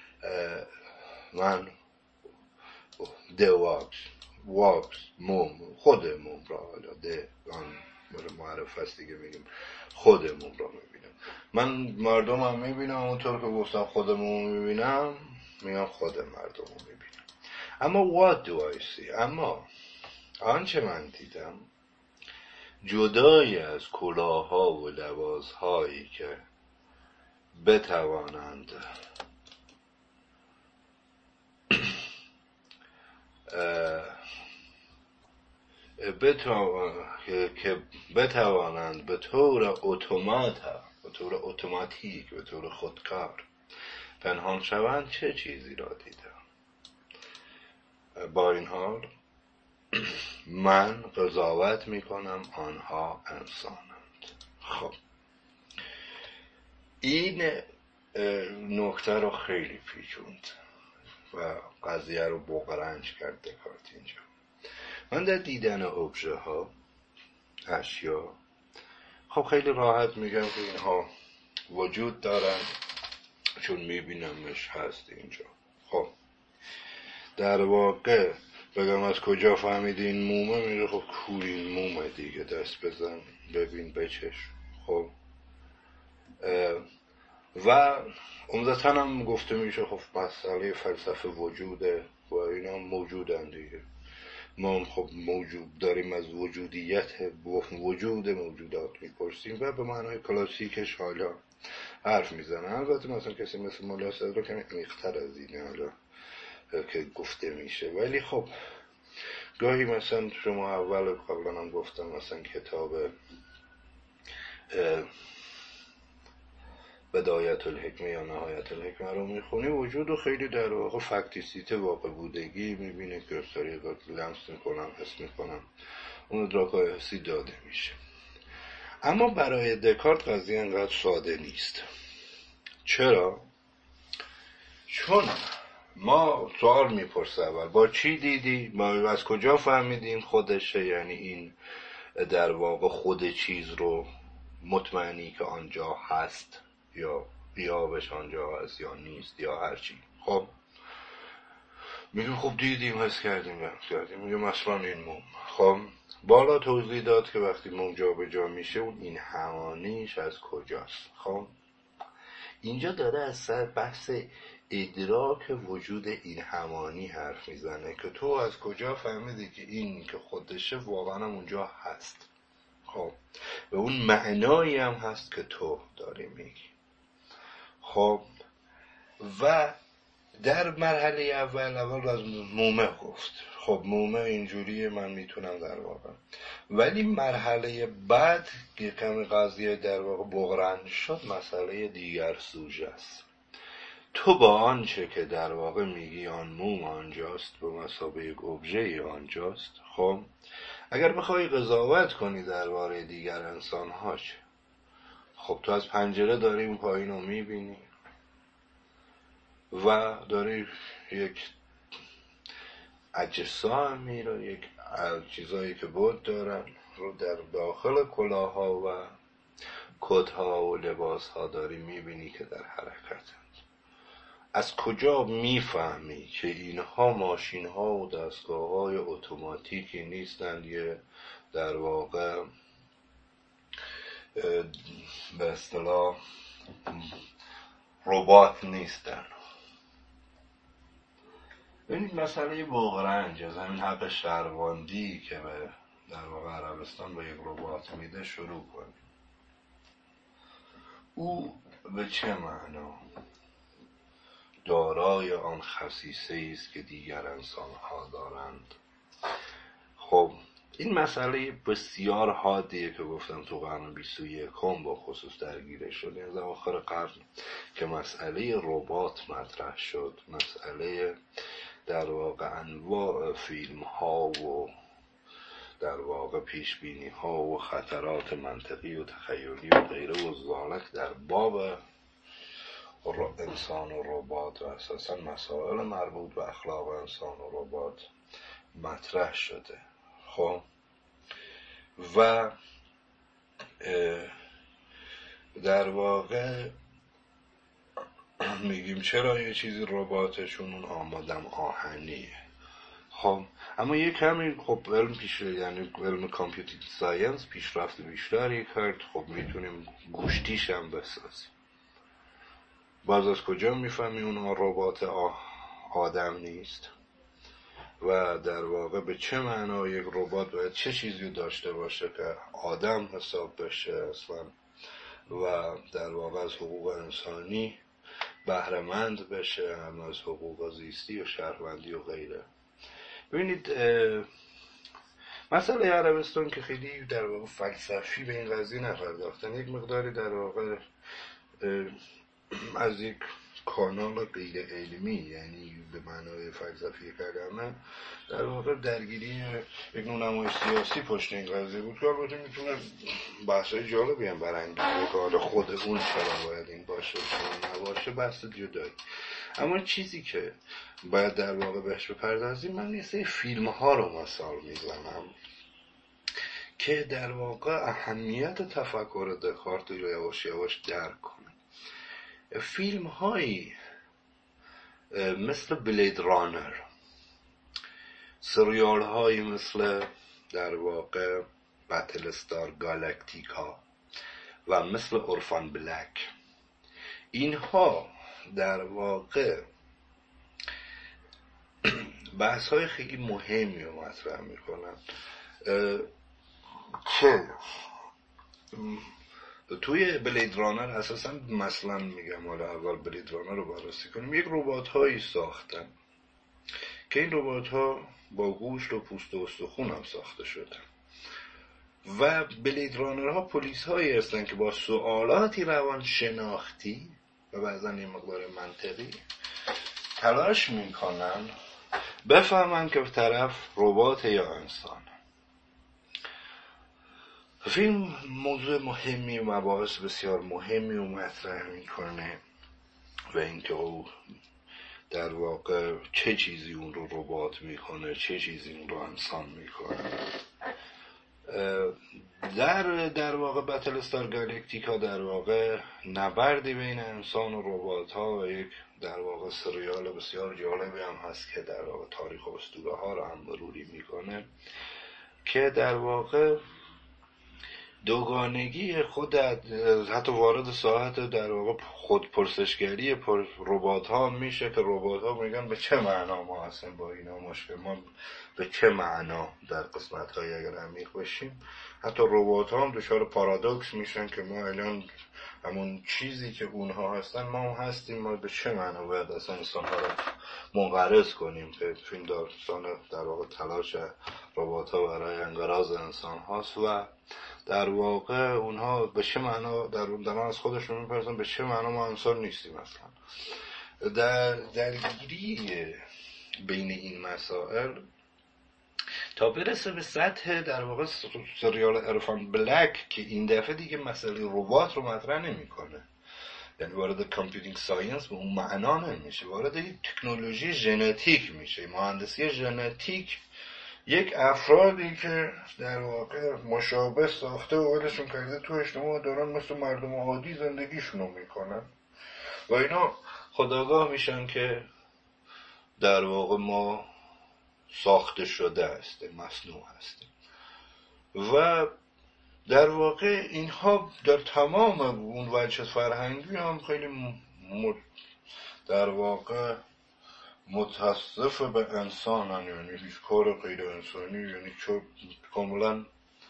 من the walks walks موم، خود موم را، حالا ده آن معرف هست دیگه، میگیم خود موم را میبینم. من مردم هم میبینم اونطور که گفتم خود موم میبینم، میگم خود مردم رو میبینم. اما what do I see؟ اما آنچه من دیدم جدای از کلاه‌ها و لباس‌هایی که بتوانند که بتوانند به طور اتومات به طور اتوماتیک، به طور خودکار پنهان شوند، چه چیزی را دیدم؟ با این حال من قضاوت میکنم آنها انسانند. خب این نکته رو خیلی پیچوند و قضیه رو بغرنج کرد دکارت اینجا. من در دیدن ابژه ها، اشیا، خب خیلی راحت میگم که اینها وجود دارن چون میبینمش هست اینجا. خب در واقع بگم از کجا فهمیدی این مومه؟ میگه خب کو این مومه دیگه، دست بزن ببین بچش. خب و عمدتاً هم گفته میشه خب مسئله فلسفه وجوده و اینا موجودن دیگه. ما خب موجود داریم، از وجودیت وجود موجودات میپرسیم و به معنای کلاسیکش حالا حرف میزنن. البته مثلا کسی مثل مولا صدرا کمی عمیق‌تر از اینه حالا که گفته میشه، ولی خب گاهی مثلا شما اول قبلا هم گفتم مثلا کتاب بدایت الحکمه یا نهایت الحکمه رو میخونی، وجود رو خیلی در واقع فکتیسیته، واقع بودگی میبینه که از طریق لمس میکنم، حس میکنم، اون ادراکای حسی داده میشه. اما برای دکارت قضیه انقدر ساده نیست. چرا؟ چون ما سوال میپرسه اول با چی دیدی؟ ما از کجا فهمیدیم خودشه؟ یعنی این در واقع خود چیز رو مطمئنی که آنجا هست یا بیابش آنجا هست یا نیست یا هر چی. خب میگیم خب دیدیم، حس کردیم، حس کردیم. میگیم مثلا این موم. خب بالا توضیح داد که وقتی موم جا به جا میشه اون این همانیش از کجاست. خب اینجا داره از سر بحث ادراک وجود این همانی حرف میزنه که تو از کجا فهمیدی که این که خودشه واقعا اونجا هست. خب و اون معنایی هم هست که تو داری میگی. خب و در مرحله اول اول از مومه گفت. خب مومه اینجوریه، من میتونم در واقع، ولی مرحله بعد که کمی قضیه در واقع بغرنج شد، مسئله دیگر سوژه است. تو با آنچه که در واقع میگی آن موم آنجاست، به مثابه یک ابژه آنجاست. خب اگر بخوای قضاوت کنی درباره دیگر انسان ها چه؟ خب تو از پنجره داری اون پایین رو میبینی و داری یک اجسام میره، یک چیزایی که بود دارن رو در داخل کلاها و کتها و لباس ها داری میبینی که در حرکتند. از کجا میفهمی که اینها ماشین ها و دستگاه های اتوماتیکی نیستند، یه در واقع به اصطلاح ربات نیستن؟ ببینید مسئله بغرنج از همین حق شهرواندی که به در واقع عربستان به یک ربات میده شروع کنیم. او به چه معنا دارای آن خصیصه است که دیگر انسان‌ها دارند؟ خب این مسئله بسیار حادیه که گفتم تو قرن بیست و یکم با خصوص درگیره شد. از آخر قرن که مسئله ربات مطرح شد، مسئله در واقع انواع فیلم ها و در واقع پیش بینی ها و خطرات منطقی و تخیلی و غیره و ذالک در باب انسان و ربات و اساسا مسائل مربوط به اخلاق انسان و ربات مطرح شده. خب و در واقع میگیم چرا یه چیزی رباتشون اون آمادم آهنیه. خب اما یه کمی خب علم پیش، یعنی علم کامپیوتر ساینس پیشرفت بیشتری کرد. خب میتونیم گوشتیش هم بسازیم. باز از کجا میفهمی اون ربات آدم نیست؟ و در واقع به چه معنا یک ربات باید چه چیزی داشته باشه که آدم حساب بشه اصلا و در واقع از حقوق انسانی بهره‌مند بشه، هم از حقوق زیستی و شهروندی و غیره. ببینید مسئله عربستان که خیلی در واقع فلسفی به این قضیه نپرداختن، یک مقداری در واقع از یک کانال غیر علمی، یعنی به معنای فلسفی کلمه، در واقع درگیری یک نوع نمای سیاسی پشت این قضیه بود که البته میتونه بحثای جالبی هم برانگیزه که حالا خود اون چرا باید این باشه چرا نباشه بحث جدایی. اما چیزی که باید در واقع بهش بپردازیم، من یه سری فیلم ها رو مثال میزنم که در واقع اهمیت تفکر دکارت رو یواش یواش درک کنه. فیلم هایی مثل بلید رانر، سریال هایی مثل در واقع بتل استار گالاکتیکا و مثل اورفان بلک، اینها در واقع بحث های خیلی مهمی رو مطرح میکنن که توی بلید رانر اساسا مثلا میگم، حالا اول بلید رانر رو بررسی کنیم، یک ربات هایی ساختن که این ربات ها با گوشت و پوست و استخون هم ساخته شدن و بلید رانر ها پلیس هایی هستن که با سوالاتی روان شناختی و بعضا یه مقدار منطقی تلاش میکنن بفهمن که طرف ربات یا انسان. فیلم موضوع مهمی و مباحث بسیار مهمی رو مطرح میکنه و اینکه او در واقع چه چیزی اون رو ربات میکنه، چه چیزی اون رو انسان میکنه. در در واقع بتل استار گالاکتیکا در واقع نبردی بین انسان و ربات ها و یک در واقع سریال بسیار جالبی هم هست که در واقع تاریخ و اسطوره ها رو هم مروری میکنه که در واقع دوگانگی خود حتی وارد ساحت در واقع خود پرسشگری پر ربات ها میشه که ربات ها میگن به چه معنا ما اصلا با اینا مشکل، ما به چه معنا در قسمت های اگر عمیق بشیم حتی ربات ها هم دچار پارادوکس میشن که ما الان همون چیزی که اونها هستن ما هم هستیم، ما به چه معنا باید اصلا انسان ها رو منقرض کنیم که فیلم داستان در واقع تلاش ربات ها برای انقراض انسان هاست و در واقع اونها به چه معنا در اون از خودشون میپرسن به چه معنا ما انسان نیستیم اصلا. در درگیری بین این مسائل تا برسه به سطح در واقع سریال اورفان بلک که این دفعه دیگه مسئله ربات رو مطرح نمیکنه، یعنی وارد کامپیوتینگ ساینس به اون معنا نمیشه، وارد تکنولوژی ژنتیک میشه، مهندسی ژنتیک. یک افرادی که در واقع مشابه ساخته و ولشون کرده تو اجتماع دارن مثل مردم عادی زندگیشونو میکنن و اینا خودآگاه میشن که در واقع ما ساخته شده هستیم، مصنوع هستیم و در واقع اینها در تمام اون وجه فرهنگی هم خیلی م... در واقع متاسف به انسان هم، یعنی هیچ کار غیر انسانی، یعنی چه کاملا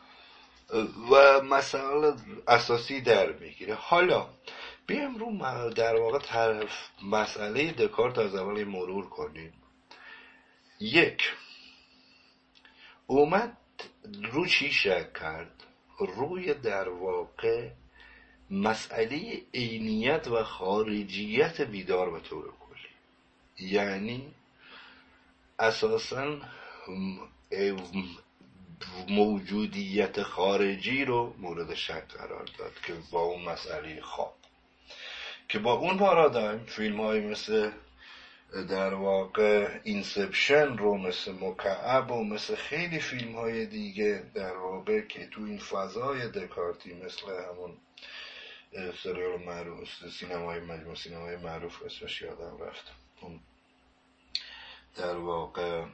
و مسائل اساسی در میگیره. حالا بیایم رو در واقع طرف مسئله دکارت از اول مرور کنیم. یک، اومد رو چی شک کرد؟ روی در واقع مسئله عینیت و خارجیت بیدار به طور کلی، یعنی اساساً موجودیت خارجی رو مورد شک قرار داد که با اون مسئله خواب که با اون پارادایم فیلم های مثل در واقع اینسپشن رو مثل مکعب و مثل خیلی فیلم های دیگه در واقع که تو این فضای دکارتی مثل همون سریال معروف سینمای مجموع سینمای معروف اسمش یادم رفت، اون در واقع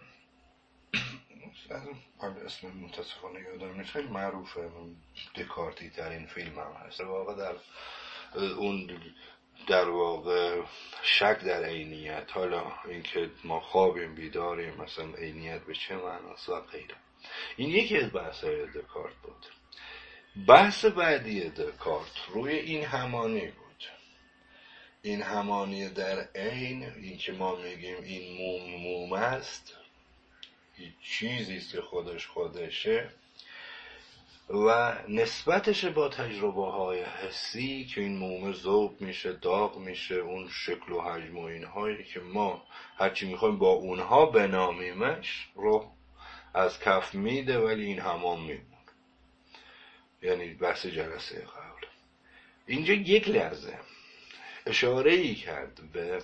اسم متاسفانه یادم نیست، خیلی معروفه، دکارتی ترین فیلم هم هست. در واقع در اون در واقع شک در عینیت، حالا اینکه ما خوابیم بیداریم، مثلا عینیت به چه معناست و غیره. این یکی از بحث‌های دکارت بود. بحث بعدی دکارت روی این همانی بود، این همانی در عین، این که ما میگیم این موم موم است، چیزیست که خودش خودشه و نسبتش با تجربه های حسی که این مومه ذوب میشه، داغ میشه، اون شکل و حجم و اینهایی که ما هرچی میخوایم با اونها بنامیمش رو از کف میده، ولی این همان میمون. یعنی بحث جلسه قبل اینجا یک لحظه اشاره ای کرد به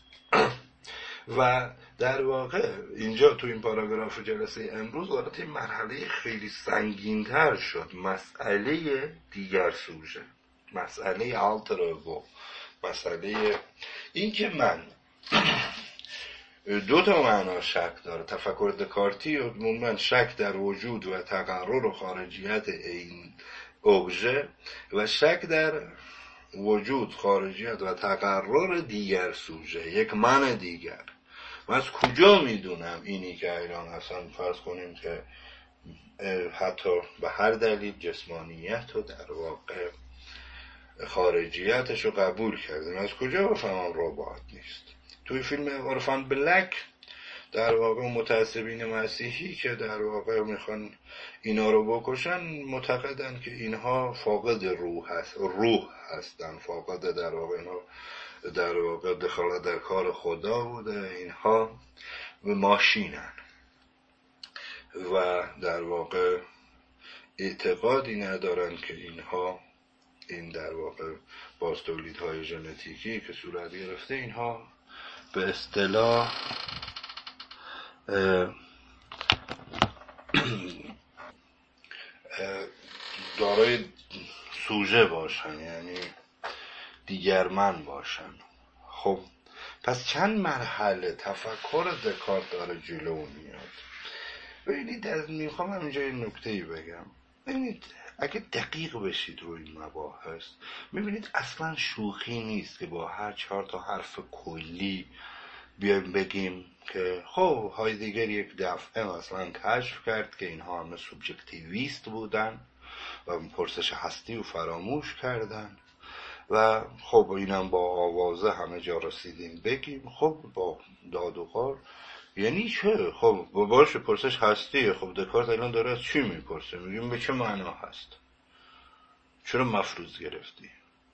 و در واقع اینجا تو این پاراگراف جلسه امروز وارد این مرحله خیلی سنگین‌تر شد، مسئله دیگر سوژه، مسئله آلتر ایگو، مسئله این که من دو تا معنا شک داره. تفکر دکارتی عموما شک در وجود و تقرر و خارجیت این ابژه و شک در وجود، خارجیت و تقرر دیگر سوژه، یک من دیگر. من از کجا میدونم اینی که الان اصلا فرض کنیم که حتی به هر دلیل جسمانیت رو در واقع خارجیتش رو قبول کردیم، از کجا بفهمم ربات نیست؟ توی فیلم اورفان بلک در واقع متعصبین مسیحی که در واقع میخوان اینا رو بکشن معتقدن که اینها فاقد روح هست، روح هستن، فاقد در واقع اینها در واقع دخالت در کار خدا بوده، اینها ماشینن و در واقع اعتقادی ندارن که اینها این در واقع باز تولیدهای ژنتیکی که صورت گرفته اینها به اصطلاح دارای سوژه باشن، یعنی دیگرمن باشن. خب پس چند مرحله تفکر دکارت داره جلو میاد. ببینید از میخوام همینجا این نکته‌ای بگم. ببینید اگه دقیق بشید روی این مباحث میبینید اصلا شوخی نیست که با هر چهار تا حرف کلی بیایم بگیم که خب هایدگر یک دفعه مثلا کشف کرد که اینها همه سوبژکتیویست بودن و پرسش هستی رو فراموش کردن و خب اینم با آوازه همه جا رسیدیم بگیم خب با داد و غار. یعنی چه؟ خب باشه پرسش هستیه. خب دکارت الان داره از چی میپرسه؟ میگیم به چه معنا هست؟ چرا مفروض گرفتی؟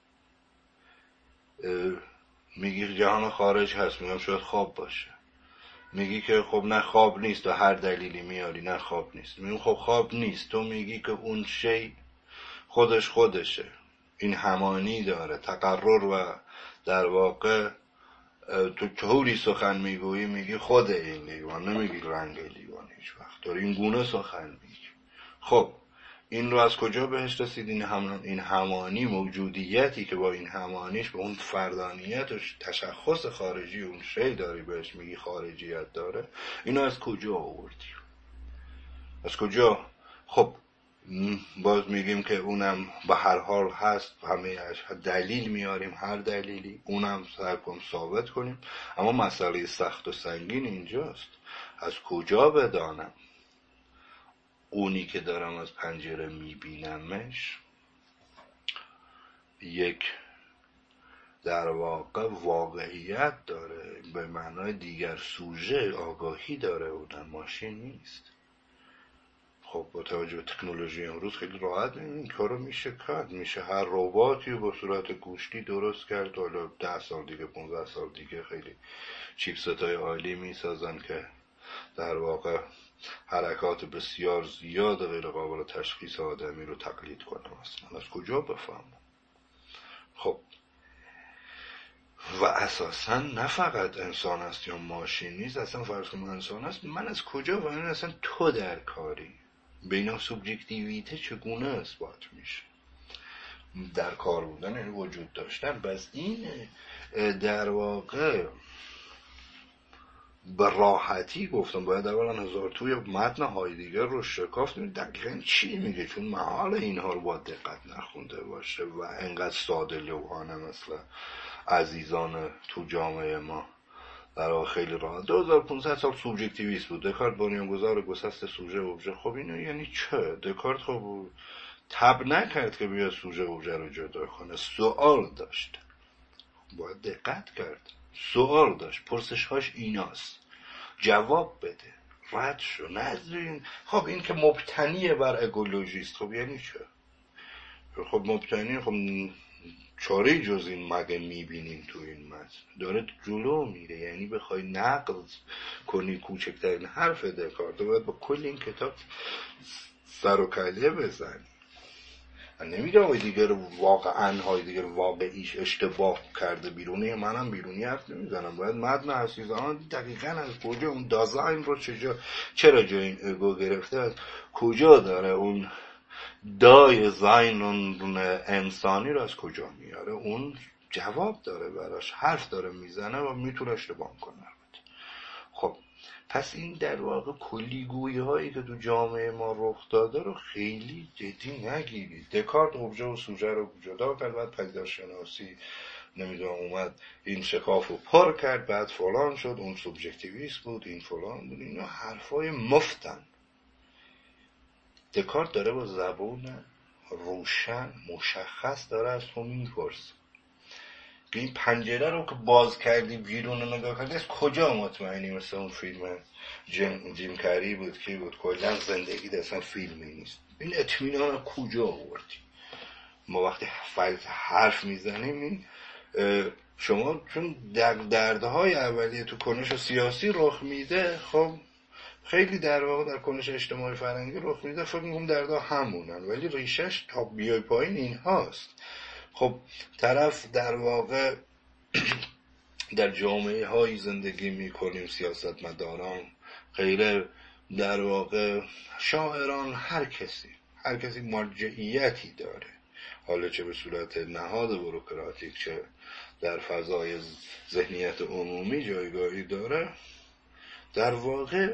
میگی جهان خارج هست، میگم شاید خواب باشه. میگی که خب نه خواب نیست و هر دلیلی میاری نه خواب نیست. میگم خب خواب نیست، تو میگی که اون شی خودش خودشه، این همانی داره، تقرر و در واقع تو طوری سخن میگویی میگی خود این لیوان، نمیگی رنگ لیوان هیچ وقت، داری این گونه سخن میگی. خب این رو از کجا بهش رسید؟ این, هم... این همانی، موجودیتی که با این همانیش به اون فردانیت و تشخص خارجی اون شی داری بهش میگی خارجیت داره، اینو از کجا آوردی؟ از کجا؟ خب باز میگیم که اونم به هر حال هست، همه دلیل میاریم، هر دلیلی اونم سعی کنیم ثابت کنیم. اما مسئله سخت و سنگین اینجاست، از کجا بدانم اونی که دارم از پنجره میبینمش یک در واقع واقعیت داره، به معنای دیگر سوژه آگاهی داره، اونم ماشین نیست. خب با توجه به تکنولوژی امروز خیلی راحت این کارو میشه کرد، میشه هر رباتی به صورت گوشتی درست کرد. حالا ده سال دیگه پونزده سال دیگه خیلی چیپستای عالی میسازن که در واقع حرکات بسیار زیاد غیر قابل تشخیص آدمی رو تقلید کنم. اصلا از کجا بفهمم؟ خب و اساسا نه فقط انسان است یا ماشین نیست، اصلا فرض کنم انسان است، من از کجا و این اصلا تو در کاری بینا سوبژکتیویته چگونه اثبات میشه؟ در کار بودن یعنی وجود داشتن. بس این در واقع به راحتی گفتم باید اولا هزار توی متن هایدگر رو شکافت دقیقا چی میگه، چون محال اینها رو با دقت نخونده باشه و انقدر ساده لوحانه مثل عزیزان تو جامعه ما در واقع خیلی راحت. دو هزار و پانصد سال سوبژکتیویست بود دکارت، بنیانگذار گسست سوژه ابژه. خب اینو یعنی چه؟ دکارت خب تب نکرد که بیا سوژه ابژه رو جدا کنه، سوال داشت، باید دقت کرد، سوال داشت، پرسش‌هاش ایناست، جواب بده، رد شو نذارین. خب این که مبتنیه بر اگولوژیست، خب یعنی چه؟ خب مبتنی، خب چاره جز این مگه میبینیم تو این متن؟ داره جلو میره، یعنی بخوای نقض کنی کوچکترین حرف دکارت باید با کل این کتاب سر و کله بزنی. من نمیگم های دیگر واقعا های دیگر واقعیش اشتباه کرده بیرونی، منم بیرونی حرف نمیزنم، باید متن حسیزان دقیقا از کجا اون دازاین رو چجا چرا جا این اگو گرفته، از کجا داره اون دای زاین اون انسانی رو از کجا میاره، اون جواب داره براش، حرف داره میزنه و میتونه اشتباه کنه. خب پس این در واقع کلیگویی هایی که تو جامعه ما رخ داده رو خیلی جدی نگیرید. دکارت ابژه و سوژه رو جدا کرد، بعد پدیدارشناسی نمیدونم اومد این شکاف رو پر کرد، بعد فلان شد، اون سوبژکتیویست بود، این فلان بود. اینا حرفای مفتن. دکارت داره با زبون روشن مشخص داره از تو میپرسه که این پنجره رو که باز کردی بیرون رو نگاه کردی از کجا مطمئنی؟ مثل اون فیلم جیم, جیم کری بود که بود کلا زندگی اصلا فیلمی نیست. این اطمینان رو کجا آوردی؟ ما وقتی فلسفه حرف میزنیم این شما چون در دردهای اولیه تو کنش سیاسی رخ میده، خب خیلی در واقع در کنش اجتماعی فرهنگی رخ میده، فکر میکنم دردا همونن، ولی ریشش تا بیای پایین این هاست. خب طرف در واقع در جامعه هایی زندگی میکنیم، سیاستمداران غیره، در واقع شاعران، هر کسی هر کسی مرجعیتی داره، حالا چه به صورت نهاد بوروکراتیک چه در فضای ذهنیت عمومی جایگاهی داره. در واقع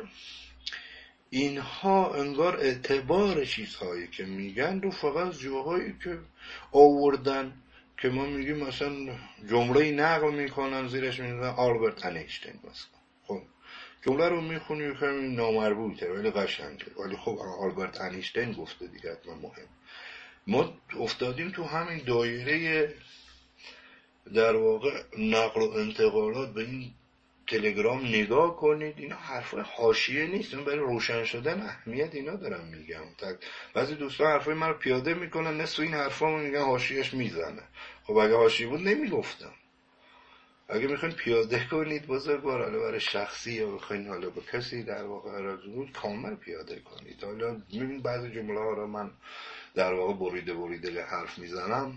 اینها انگار اعتبار چیزهایی که میگن رو فقط جاهایی که آوردن که ما میگیم مثلا جمله نقل میکنن زیرش میگن آلبرت انیشتین مثلا. خب جمله رو میخونی که نامربوطه ولی قشنگه، ولی خب آلبرت انیشتین گفته دیگه حتما مهم. ما افتادیم تو همین دایره در واقع نقل و انتقالات. به این تلگرام نگاه کنید، اینا حرفای حاشیه نیست، اون برای روشن شدن اهمیت اینا دارم میگم. بعضی دوستان حرفای من رو پیاده میکنن، نصف این حرفامو میگن حاشیهش میزنه. خب اگه حاشیه بود نمیگفتم. اگه میخواین پیاده کنید بزرگوار، حالا برای شخصی یا بخواین حالا با کسی در واقع راجعش کامل پیاده کنید. حالا میبین بعضی جمله ها رو من در واقع بریده بریده حرف میزنم،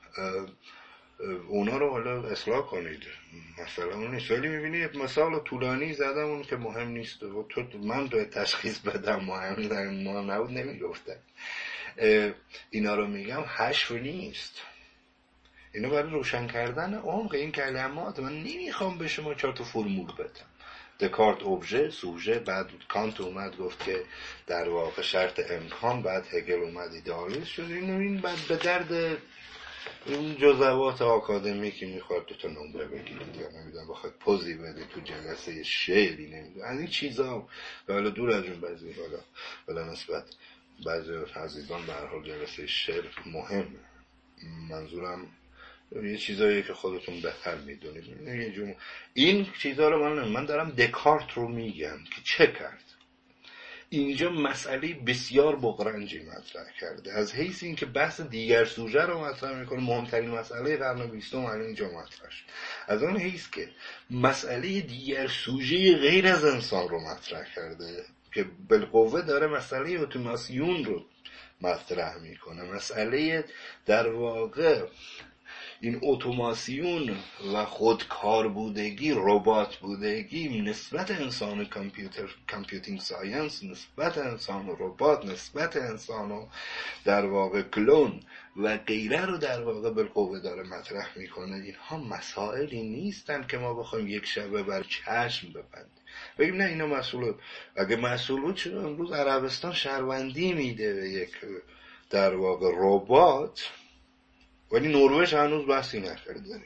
اونا رو حالا اصلاح کنید. مثلا اون نیست، ولی میبینید مثال طولانی زدم اون که مهم نیست و تو من تو تشخیص بدم مهم در ما نبود نمیگفتن. اینا رو میگم حشو نیست، اینا برای روشن کردن عمق این کلمات. من نمیخوام به شما چهار تا فرمول بدم. دکارت ابژه، سوژه، بعد کانت اومد گفت که در واقع شرط امکان، بعد هگل اومد ایدئالیست شد. اینو این بعد به درد این جزوات آکادمیکی میخواد دو تا نمره بگیرید یا نمیدونم بخواد پوزی بده تو جلسه شعری، نمیدونم از این چیزا. حالا دور از اون بعضی حالا حالا نسبت بعضی عزیزان به هر حال جلسه شعر مهمه. منظورم یه چیزایی که خودتون بهتر میدونید. یه جمع... این چیزا رو من من دارم دکارت رو میگم که چه کرد. اینجا مسئله بسیار بغرنجی مطرح کرده از حیث این که بحث دیگر سوژه رو مطرح میکنه. مهمترین مسئله قرن بیستم الان اینجا مطرح شد. از اون حیث که مسئله دیگر سوژه غیر از انسان رو مطرح کرده که بالقوه داره مسئله اتوماسیون رو مطرح میکنه. مسئله در واقع این اتوماسیون و خودکار بودگی، ربات بودگی، نسبت انسان و کامپیوتر، کامپیوتینگ ساینس، نسبت انسان و ربات، نسبت انسان و در واقع کلون و غیره رو در واقع بالقوه داره مطرح میکنه. اینها مسائلی نیستن که ما بخوایم یک شبه بر چشم ببندیم بگیم نه اینا مسئول. اگه مسئول چرا امروز عربستان شهروندی میده به یک در واقع ربات، ولی نروژ هنوز بحثی نکرده.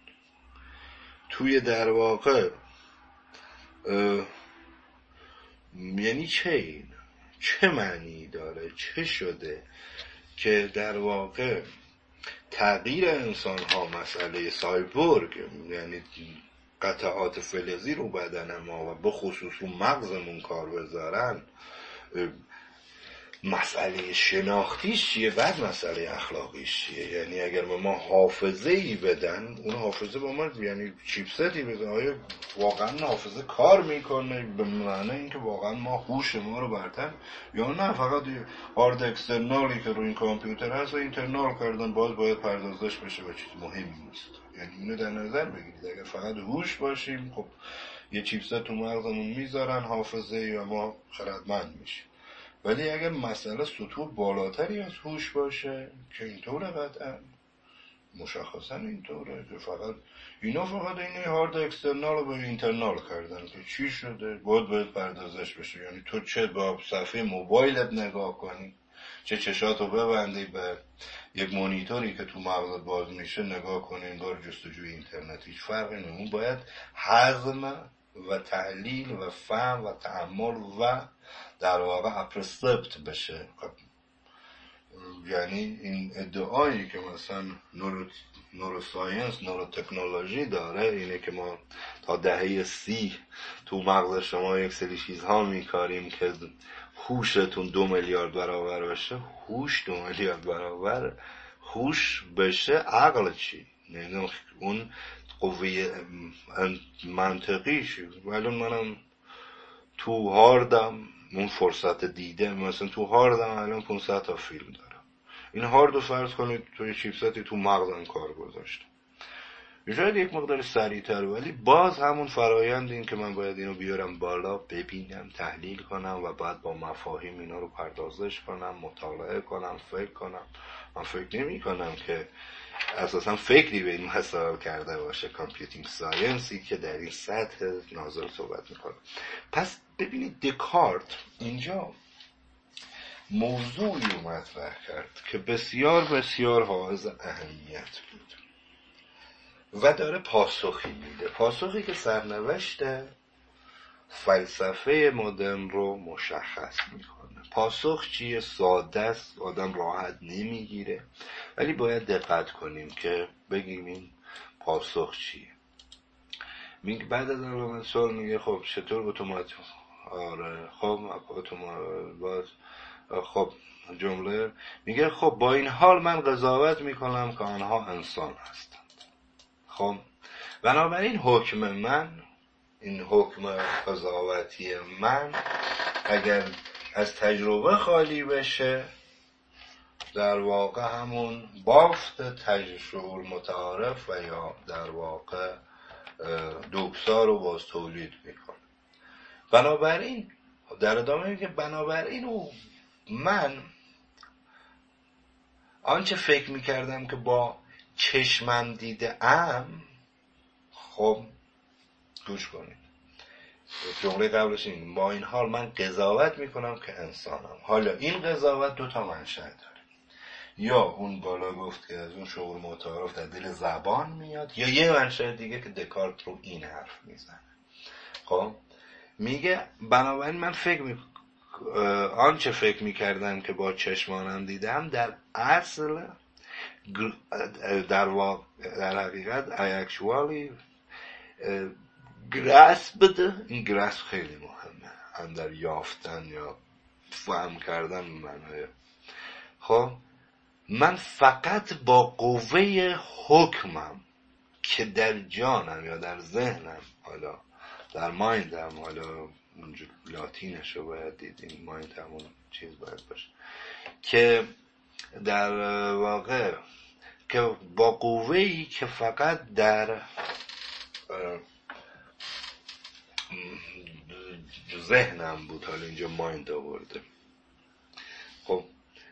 توی در واقع یعنی چه این؟ چه معنی داره؟ چه شده که در واقع تغییر انسان ها مسئله سایبورگ، یعنی قطعات فلزی رو بدن ما و به خصوص رو مغزمون کار بذارن، مسئله شناختیش چیه، بعد مسئله اخلاقیش چیه. یعنی اگر به ما حافظه ای بدن، اون حافظه با ما یعنی چیپستی بدن، آیا واقعا حافظه کار میکنه به معنی اینکه واقعا ما هوش ما رو برتن، یا نه فقط هارد اکسترنالی که روی این کامپیوتر هست و اینترنال کردن، باز باید پردازش بشه و چیز مهمی نیست. یعنی اینو در نظر بگیرید، اگر فقط هوش باشیم خب یه چیپست تو مغزمون میذارن حافظه یا ما خردمند میشیم. ولی اگر مسئله سطوح بالاتری از هوش باشه که اینطوره، قطعا مشخصا اینطوره که فقط اینا فقط این هارد اکسترنال رو به اینترنال کردن که چی شده باید باید پردازش بشه. یعنی تو چه با صفحه موبایلت نگاه کنی، چه چشاتو ببندی به یک مانیتوری که تو مغزت باز میشه نگاه کنی، انگار جستجوی اینترنت، هیچ فرقی نمیکنه. اون باید هضم و تحلیل و فهم و تأمل و در واقع اپرسپت بشه. یعنی این ادعایی که مثلا نورو نوروساینس نوروتکنولوژی داره اینه که ما تا دهه سی تو مغز شما یک سری چیزها میکاریم که هوشتون دو میلیارد برابر بشه. هوش دو میلیارد برابر هوش بشه، عقل چی؟ یعنی اون قوه منطقیش. ولی منم تو هاردم اون فرصت دیده، مثلا تو هاردم الان پانصد تا فیلم دارم. این هارد رو فرض کنید توی چیپستی تو مغزم کار گذاشته، شاید یک مقدار سریع‌تر، ولی باز همون فرایند این که من باید اینو بیارم بالا، ببینم، تحلیل کنم و بعد با مفاهیم اینا رو پردازش کنم، مطالعه کنم، فکر کنم. من فکر نمی کنم که اساسا فکری به این مسائل کرده باشه کامپیوتینگ ساینسی که در این سطح نازل صحبت میکنه. پس ببینید دکارت اینجا موضوعی رو مطرح کرد که بسیار بسیار حائز اهمیت بود و داره پاسخی میده، پاسخی که سرنوشت فلسفه مدرن رو مشخص میکنه. پاسخ چیه؟ ساده است، آدم راحت نمیگیره، ولی باید دقت کنیم که بگیم این پاسخ چیه. میگه بعد از علامت سوال میگه خب چطور اتومات آره خب اتومات باز خب جمله میگه خب با این حال من قضاوت میکنم که آنها انسان هستند. خب بنابراین حکم من، این حکم قضاوتی من اگر از تجربه خالی بشه، در واقع همون بافت تجربه متعارف و یا در واقع دوکسا رو باز تولید میکنه. بنابراین در ادامه میگه بنابراین او من آنچه فکر میکردم که با چشمم دیده ام، خب گوش کنید جمله قبلش این، با این حال من قضاوت میکنم که انسانم. حالا این قضاوت دو تا منشأ داره، یا اون بالا گفت که از اون شعور متعارف در دل زبان میاد، یا یه منشأ دیگه که دکارت رو این حرف میزنه. خب میگه بنابراین من فکر می آنچه فکر میکردم که با چشمانم دیدم در اصل در واقع در حقیقت I actually grasped. این grasp خیلی مهمه اندر یافتن یا فهم کردن معنی. خب من فقط با قوه حکمم که در جانم یا در ذهنم، حالا در مایندم، حالا اونجا لاتینش رو باید دیدیم، مایند همون چیز باید باشه، که در واقع که با قوهی که فقط در ذهنم بود، حالا اینجا مایند آورده، خب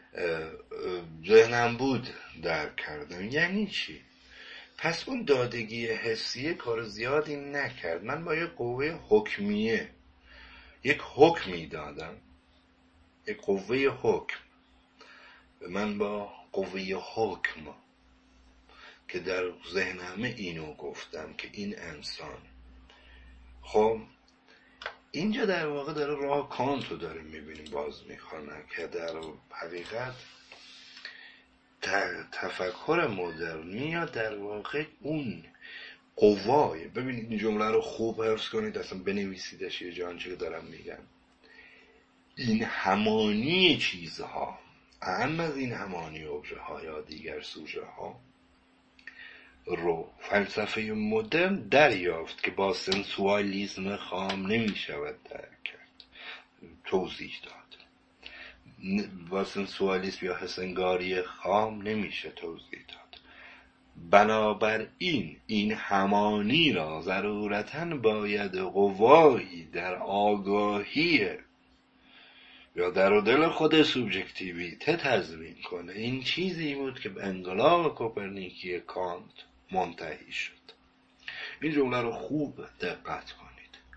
ذهنم بود درک کردم. یعنی چی؟ پس اون دادگی حسیه کار زیادی نکرد. من با یه قوه حکمیه یک حکمی دادم، یک قوه حکم، من با قوه حکم که در ذهنمه اینو گفتم که این انسان. خب اینجا در واقع داره راه کانتو داره میبینیم باز میخوانه که در حقیقت تفکر مدرن میاد در واقع اون قوای، ببینید این جمله رو خوب حفظ کنید، اصلا بنویسیدش یه جان چی که دارم میگم. این همانی چیزها، اهم از این همانی ابژه ها یا دیگر سوژه ها رو فلسفه مدرن دریافت که با سنسوالیسم خام نمی شود درک کرد، توضیح داد. با سنسوالیسم یا حسنگاری خام نمیشه توضیح داد. بنابراین این همانی را ضرورتاً باید قوایی در آگاهی یا در و دل خود سوبژکتیویته تضمین کنه. این چیزی بود که به انقلاب کوپرنیکی کانت منتهی شد. این جمله رو خوب دقت کنید.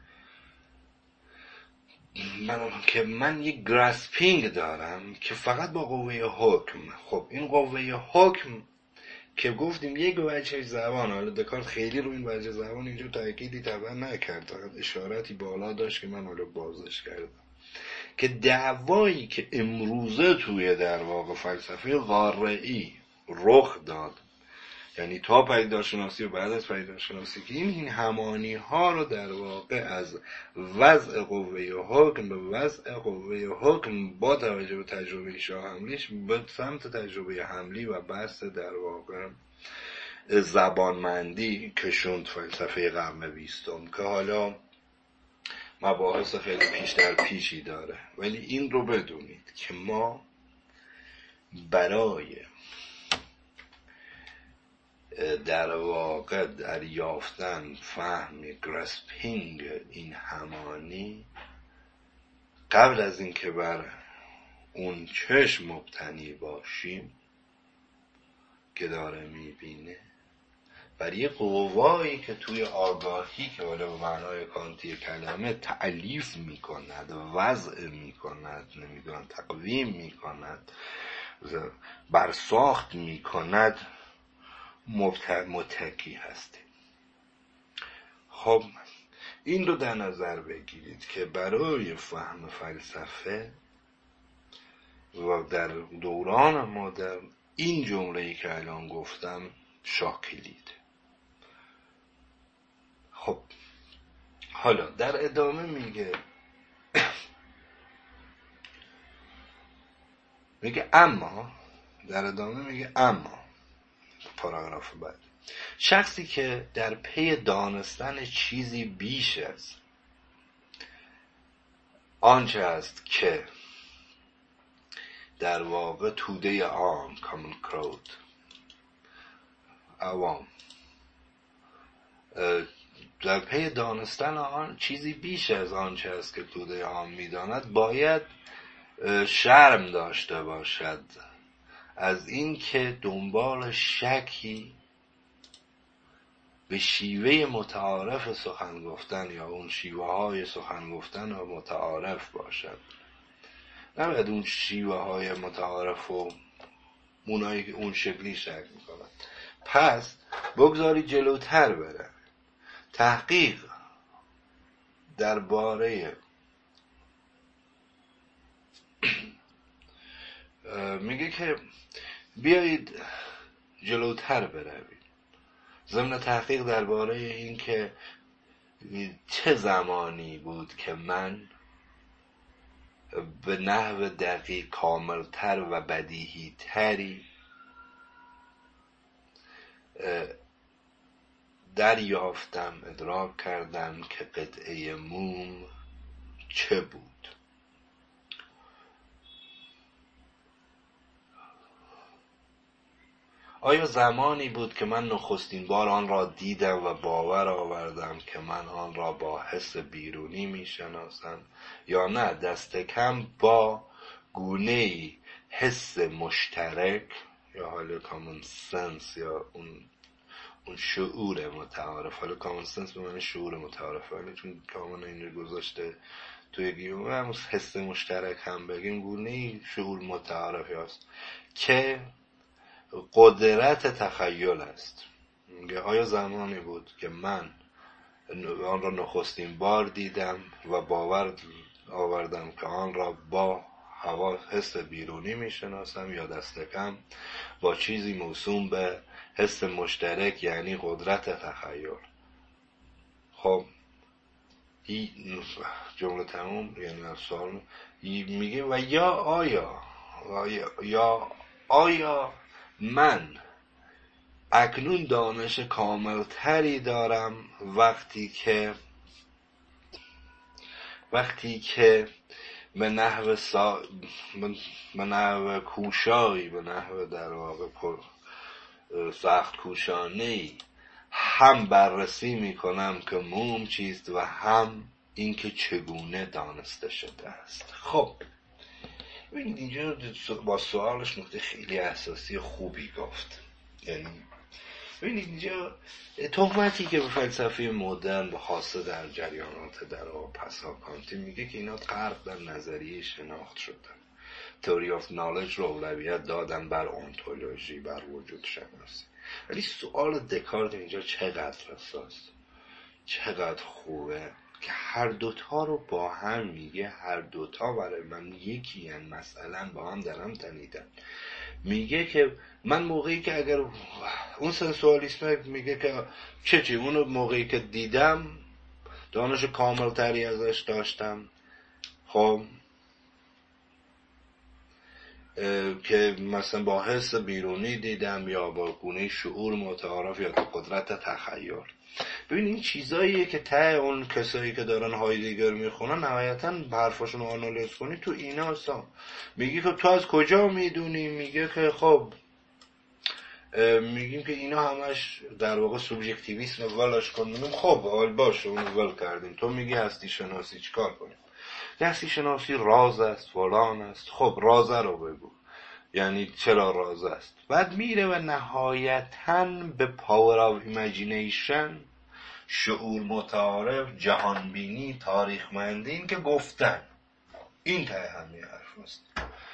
من که من یک گراسپینگ دارم که فقط با قوه حکم. خب این قوه حکم که گفتیم یک وجه زبان، حالا دکارت خیلی رو این وجه زبان اینجا تأکیدی طبعا نکرد، فقط اشارتی بالا داشت که من حالا بازش کردم، که دعوایی که امروزه توی در واقع فلسفه قارعی رخ داد، یعنی تا پیدایشناسی و بعد از پیدایشناسی، که این این همانی ها رو در واقع از وضع قوه حکم به وضع قوه حکم با توجه به تجربه شاه حملیش به سمت تجربه حملی و بحث در واقع زبانمندی کشوند فلسفه قرن بیستم، که حالا مباحث خیلی پیش در پیشی داره. ولی این رو بدونید که ما برای در واقع دریافتن فهم گراسپینگ این همانی، قبل از این که بر اون چشم مبتنی باشیم که داره میبینه، بر یه قوایی که توی آگاهی که ولی به معنای کانتی کلمه تألیف میکند، وضع میکند، نمیدونم تقویم میکند، برساخت میکند، متکی هستیم. خب این رو در نظر بگیرید که برای فهم فلسفه و در دوران مدرن این جمله‌ای که الان گفتم شاکلیده. خب حالا در ادامه میگه میگه اما در ادامه میگه اما پاراگراف بعد، شخصی که در پی دانستن چیزی بیش از آنچه است که در واقع توده عام common crowd عوام در پی دانستن آن چیزی بیش از آنچه است که توده عام میداند، باید شرم داشته باشد از این که دنبال شکی به شیوه متعارف سخن گفتن یا اون شیوه های سخن گفتن و متعارف باشد. نباید اون شیوه های متعارف و اونایی که اون شکلی شک میکنن. پس بگذاری جلوتر بره، تحقیق درباره میگه که بیایید جلوتر بروید، ضمن تحقیق درباره این که چه زمانی بود که من به نحو دقیق کاملتر و بدیهی تری دریافتم، ادراک کردم که قطعه موم چه بود. آیا زمانی بود که من نخستین بار آن را دیدم و باور آوردم که من آن را با حس بیرونی می شناسم، یا نه دست کم با گونه‌ای حس مشترک یا حالا کامن سنس یا اون اون شعور متعارف. حالا کامن سنس به معنی شعور متعارف، ولی چون کامن اینجا گذاشته توی گیومه هم حس مشترک هم بگیم، گونه‌ای شعور متعارفی هست که قدرت تخیل است. میگه آیا زمانی بود که من آن را نخستین بار دیدم و باور آوردم که آن را با حواس حس بیرونی میشناسم، یا دست کم با چیزی موسوم به حس مشترک یعنی قدرت تخیل. خب این جمله تموم، یعنی از سوال میگه و یا آیا و یا آیا من اکنون دانش کامل تری دارم وقتی که وقتی که به نحو سا... به نحو کوشایی، به نحو در واقع پر سخت کوشانه‌ای هم بررسی میکنم که موم چیست و هم اینکه چگونه دانسته شده است. خب ببینید اینجا با سوالش نکته خیلی اساسی خوبی گفت. یعنی ببینید اینجا تهمتی که به فلسفه مدرن به خاصه در جریانات در پسا کانتی میگه که اینا غرق در نظریه شناخت شدن، تئوری آف نالج رو اولویت دادن بر اونتولوژی، بر وجود شناسی. ولی سوال دکارت اینجا چقدر اساس، چقدر خوبه که هر دوتا رو با هم میگه، هر دوتا برای من یکی هن، مثلا با هم درم تنیدن. میگه که من موقعی که اگر اون سنسوالیسم میگه که چه چی اون موقعی که دیدم دانش کامل تری ازش داشتم، خب که مثلا با حس بیرونی دیدم یا با گونه شعور متعارف یا تو قدرت تخیل. ببین این چیزاییه که ته اون کسایی که دارن هایدگر میخونن نهایتاً حرفاشون رو آنالیز کنی تو اینا هستن. میگی که تو از کجا میدونی؟ میگه که خب میگیم که اینا همش در واقع سوبژکتیویسم ولش کنیم. خب حال باشه اون ول کردیم. تو میگی هستی شناسی چیکار کنیم؟ هستی شناسی راز است، فلان است. خب رازه رو بگو، یعنی چرا راز است؟ بعد میره و نهایتاً به پاور آف ایمیجینیشن، شعور متعارف، جهانبینی، تاریخمندی، این که گفتن این ته همه حرف است.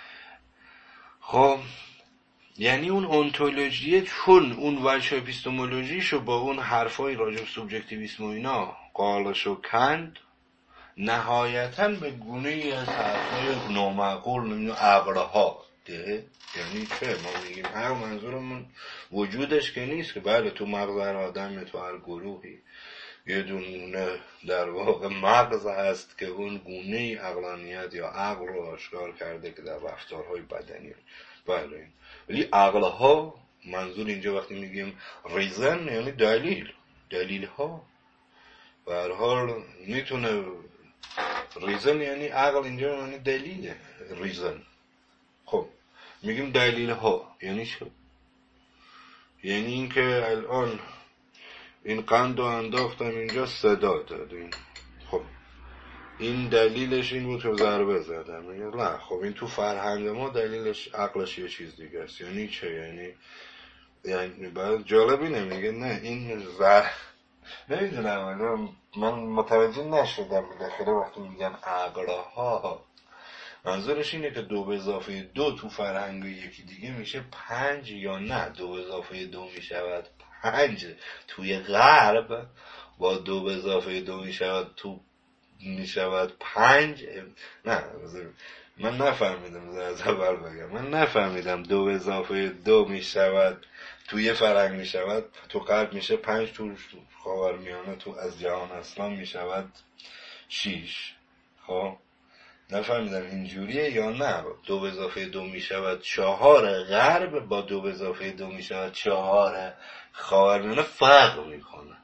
خب یعنی اون اونتولوژی چون اون وجه اپیستمولوژیشو با اون حرفای راجع به سوبژکتیویسم و اینا قالشو کند، نهایتاً به گونه ای از حرفای نامعقول نمیدونم عقلها ده. یعنی چه؟ ما میگیم هر منظورمون وجودش که نیست که بله تو مغز هر آدم، تو هر گروهی یه دونه در واقع مغز هست که اون گونه عقلانیت یا عقل رو آشکار کرده که در رفتارهای بدنی. بله ولی عقلها، منظور اینجا وقتی میگیم ریزن یعنی دلیل، دلیل ها به هر حال میتونه ریزن یعنی عقل اینجا یعنی دلیله ریزن. خب میگیم دلیل ها یعنی چه؟ یعنی این که الان این قند رو انداختم اینجا صدا دادیم، خب این دلیلش این بود که ضربه زدم. میگه نه خب این تو فرهنگ ما دلیلش عقلش یه چیز دیگه است. یعنی چه؟ یعنی یعنی بعد جالبی نمیگه نه این زر نمیدونم من متوجه نشدم بالاخره وقتی میگن عقلها منظورش اینه که دو به اضافه دو تو فرهنگ یکی دیگه میشه پنج یا نه دو به اضافه دو میشود پنج توی غرب، با دو به اضافه دو میشود تو میشود پنج. نه من نفهمیدم، از اول بگم من نفهمیدم دو به اضافه دو میشود توی فرهنگ میشود تو غرب میشه پنج، تو خاورمیانه تو از جهان اسلام میشود شیش. خب نفهمیدم اینجوریه یا نه دو به اضافه دو میشود چهار غرب با دو به اضافه دو میشود چهار خاورمیانه فرق میکنه.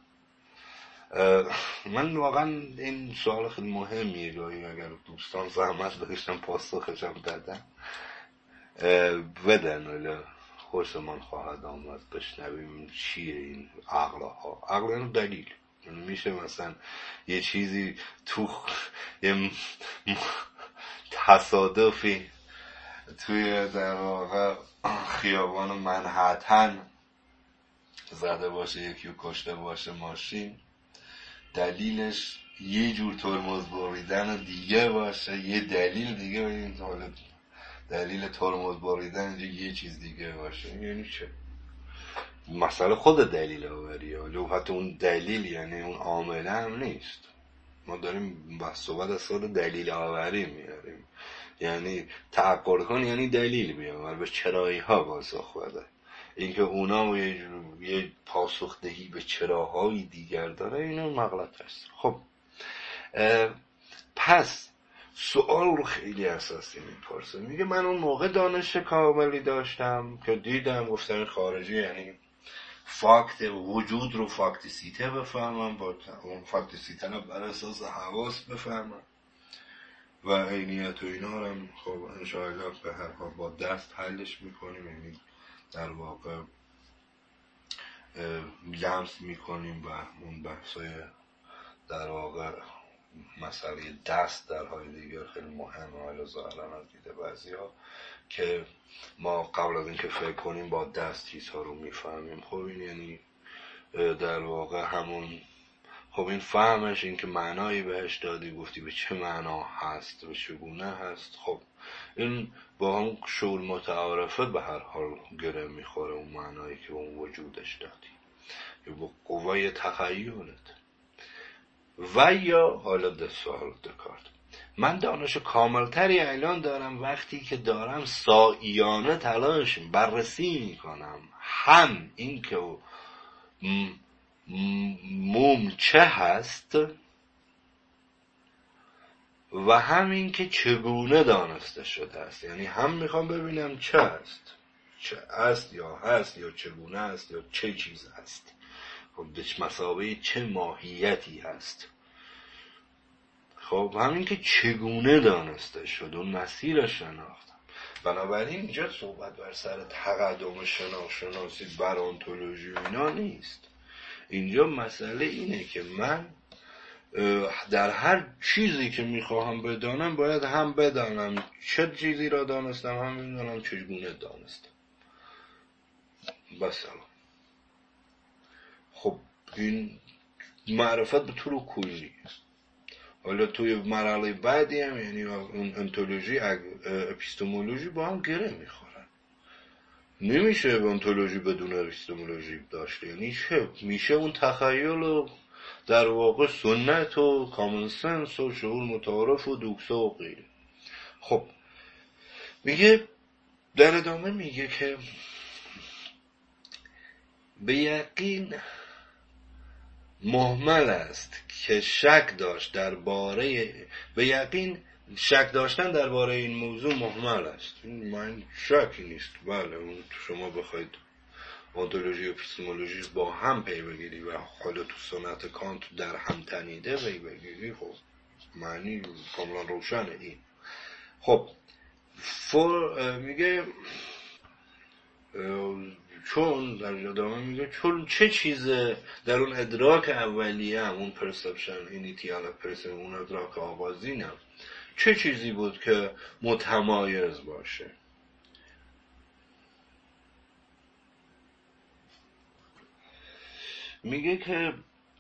من واقعا این سوال خیلی مهمیه، گاهی اگر دوستان زحمت بکشن پاسخشم دادن بدن ولی خوشمان خواهد آمد بشنویم چیه این عقلها. عقل یعنی دلیل. میشه مثلا یه چیزی تو یه تصادفی توی در واقع خیابان منهتن زده باشه، یکی رو کشته باشه ماشین، دلیلش یه جور ترمز بریدن دیگه باشه، یه دلیل دیگه این دلیل ترمز بریدن اینجا یه چیز دیگه باشه. یعنی چه؟ مسئله خود دلیل آوریه، ولی حتی اون دلیل یعنی اون عامله هم نیست. ما داریم بحث صحبت از خود دلیل آوری میاریم، یعنی تعقل کن یعنی دلیل بیار به چرایی ها پاسخ بده. اینکه اونا یه, یه پاسخدهی به چراهای دیگر داره، اینو مغلط است. خب پس سوال رو خیلی اساسی میپرسه، میگه من اون موقع دانش کاملی داشتم که دیدم گفتم خارجی یعنی فاکت وجود رو فاکتیسیته بفهمم، با اون فاکتیسیته رو بر اساس حواس بفهمم و عینیت و اینا رو هم خب انشاءالله به هر حال با دست حلش میکنیم، یعنی در واقع لمس میکنیم و اون بحثای در واقع مسئله دست در حال دیگر خیلی مهمه. حالا ظاهرا از دیده بعضی ها که ما قبل از اینکه فکر کنیم با دست چیزها رو میفهمیم، خب این یعنی در واقع همون، خب این فهمش، این که معنایی بهش دادی، گفتی به چه معنا هست، به چگونه هست، خب این با هم شعور متعارفه به هر حال گره میخوره، اون معنایی که اون وجودش دادی یا با قوای تخیلت. و یا حالا ده سوال دکارت، من دانش کاملتری الان دارم وقتی که دارم سائیانه تلاش بررسی میکنم هم این که موم چه هست و هم این که چگونه دانسته شده است. یعنی هم میخوام ببینم چه هست، چه است یا هست یا چگونه است یا چه چیز هست، خب به مثابه چه ماهیتی هست. خب همین که چگونه دانسته شد، اون مسیر شناختم. بنابراین اینجا صحبت بر سر تقدم شناختی بر انتولوژی و اینا نیست. اینجا مسئله اینه که من در هر چیزی که میخواهم بدانم باید هم بدانم چه چیزی را دانستم، هم بدانم چگونه دانستم. بس الان خب این معرفت به طور کلی است. حالا توی مرحله بعدی هم یعنی اون انتولوژی اپیستمولوژی با هم گره میخورن. نمیشه انتولوژی بدون اپیستمولوژی داشت. یعنی چه؟ میشه اون تخیل و در واقع سنت و کامن سنس و شعور متعارف و دوکسه و غیره. خب میگه در ادامه میگه که به یقین محمل است که شک داشت درباره به یقین شک داشتن درباره این موضوع محمل است. این من شکی نیست. بله اون شما بخواید انتولوژی و اپیستمولوژی با هم پی بگیری و حالا تو سنت کانت در هم تنیده پی بگیری، خب معنی کاملا روشنه این. خب فور میگه چون در ادامه میگه چون چه چیزه در اون ادراک اولیه هم، اون پرسپشن اینیتیال پرسپشن، اون ادراک آغازینم چه چیزی بود که متمایز باشه. میگه که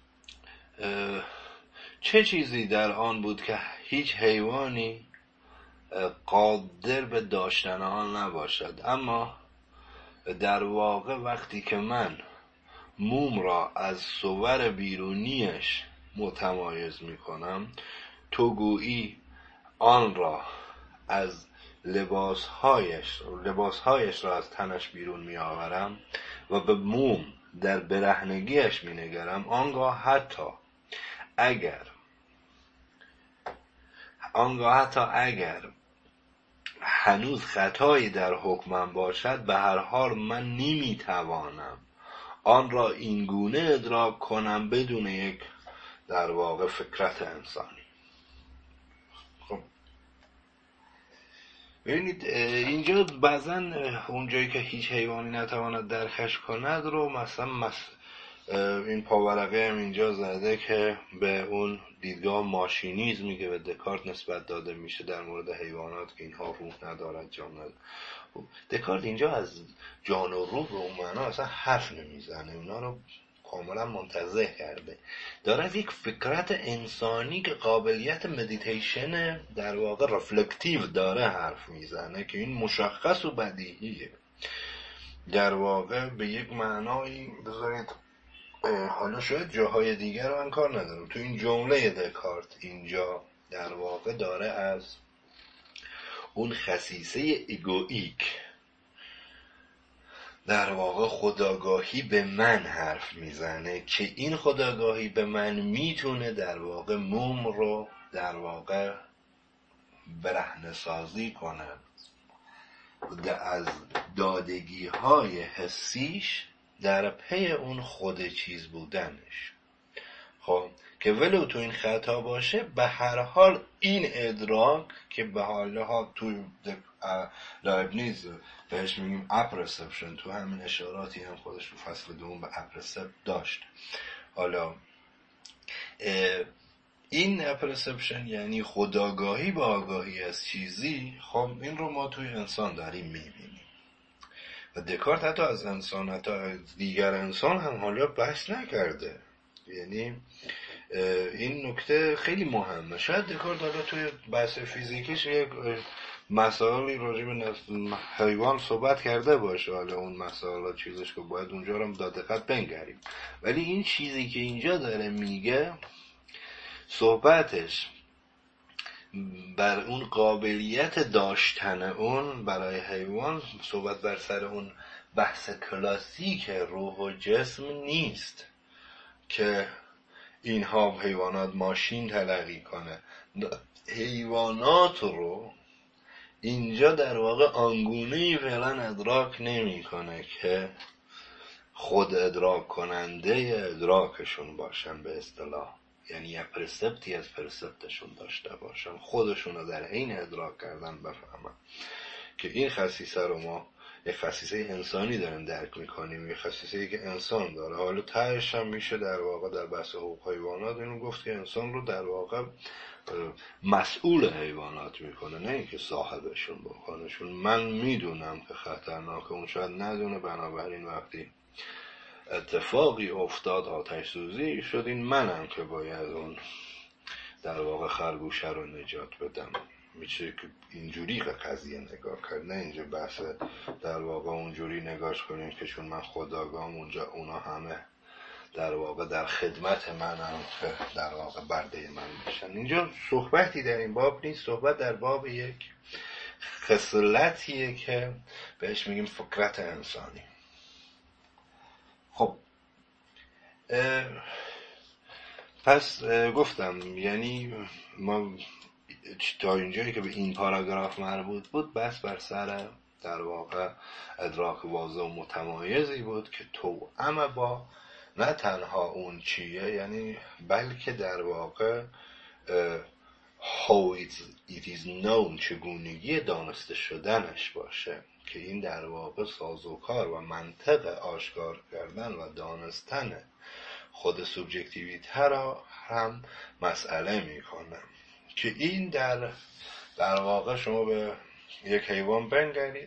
چه چیزی در آن بود که هیچ حیوانی قادر به داشتن آن نباشد، اما در واقع وقتی که من موم را از صور بیرونیش متمایز میکنم، تو گویی آن را از لباسهایش لباسهایش را از تنش بیرون میآورم و به موم در برهنگیش مینگرم. آنگاه حتی اگر آنگاه حتی اگر هنوز خطایی در حکمم باشد، به هر حال من نمیتوانم آن را این گونه ادراک کنم بدون یک در واقع فکرت انسانی. خب ببینید اینجا بعضا اونجایی که هیچ حیوانی نتواند درکش کند رو مثلا مس... این پاورقه هم اینجا زده که به اون دیدگاه ماشینیزمی که به دکارت نسبت داده میشه در مورد حیوانات که اینها روح ندارد، جان ندارد. دکارت اینجا از جان و روح به اون معنا اصلا حرف نمیزنه، اونا رو کاملا منتزه کرده. داره از یک فکرت انسانی که قابلیت مدیتیشن در واقع رفلکتیو داره حرف میزنه که این مشخص و بدیهیه. در واقع به یک معنایی بذارید حالا شاید جاهای دیگر رو من کار ندارم، تو این جمله دکارت اینجا در واقع داره از اون خصیصه ایگویک در واقع خودآگاهی به من حرف میزنه که این خودآگاهی به من میتونه در واقع موم رو در واقع برهنه سازی کنه از دادگی های حسیش در پی اون خود چیز بودنش. خب که ولو تو این خطا باشه، به هر حال این ادراک که به حالها تو لایبنیز بهش میگیم اپرسپشن، تو همین اشاراتی هم خودش رو فصل دوم به اپرسپت داشت. حالا این اپرسپشن یعنی خودآگاهی با آگاهی از چیزی، خب این رو ما توی انسان داریم میبینیم و دکارت حتی از انسان، حتی از دیگر انسان هم حالا بحث نکرده. یعنی این نکته خیلی مهمه. شاید دکارت حالا توی بحث فیزیکیش یک مسائلی راجع به حیوان صحبت کرده باشه، حالا اون مسائل چیزش که باید اونجا رو با دقت بنگریم، ولی این چیزی که اینجا داره میگه صحبتش بر اون قابلیت داشتن اون برای حیوان، صحبت بر سر اون بحث کلاسیک روح و جسم نیست که اینها حیوانات ماشین تلقی کنه. حیوانات رو اینجا در واقع آنگونه‌ای فعلا ادراک نمی کنه که خود ادراک کننده ادراکشون باشن به اصطلاح، یعنی یه پرسپتی از پرسپتشون داشته باشن، خودشون رو در حین ادراک کردن بفهمن که این خصیصه رو ما یه خصیصه انسانی داریم درک میکنیم، یه خصیصه‌ای که انسان داره. حالا تهش هم میشه در واقع در بحث حقوق حیوانات اینو گفت که انسان رو در واقع مسئول حیوانات میکنه، نه اینکه صاحبشون بکنه. چون من میدونم که خطرناکه، اون شاید ندونه، بنابراین وقتی اتفاقی افتاد آتش سوزی شد، این منم که باید اون در واقع خرگوشه رو نجات بدم. میشه که اینجوری قضیه نگاه کرد، نه اینجا بحث در واقع اونجوری نگاهش کنیم که چون من خداگاهم اونجا اونا همه در واقع در خدمت منم که در واقع برده من میشن. اینجا صحبتی در این باب نیست، صحبت در باب یک خصلتیه که بهش میگیم فکرت انسانی. خب پس گفتم یعنی ما تا اینجایی که به این پاراگراف مربوط بود بس بر سر در واقع ادراک واضح و متمایزی بود که توأم با نه تنها اون چیه، یعنی بلکه در واقع how it is known، چگونگی دانسته شدنش باشه، که این در واقع سازوکار و منطق آشکار کردن و دانستن خود سوبژکتیویته را هم مسئله میکنه. که این در در واقع شما به یک حیوان بنگرید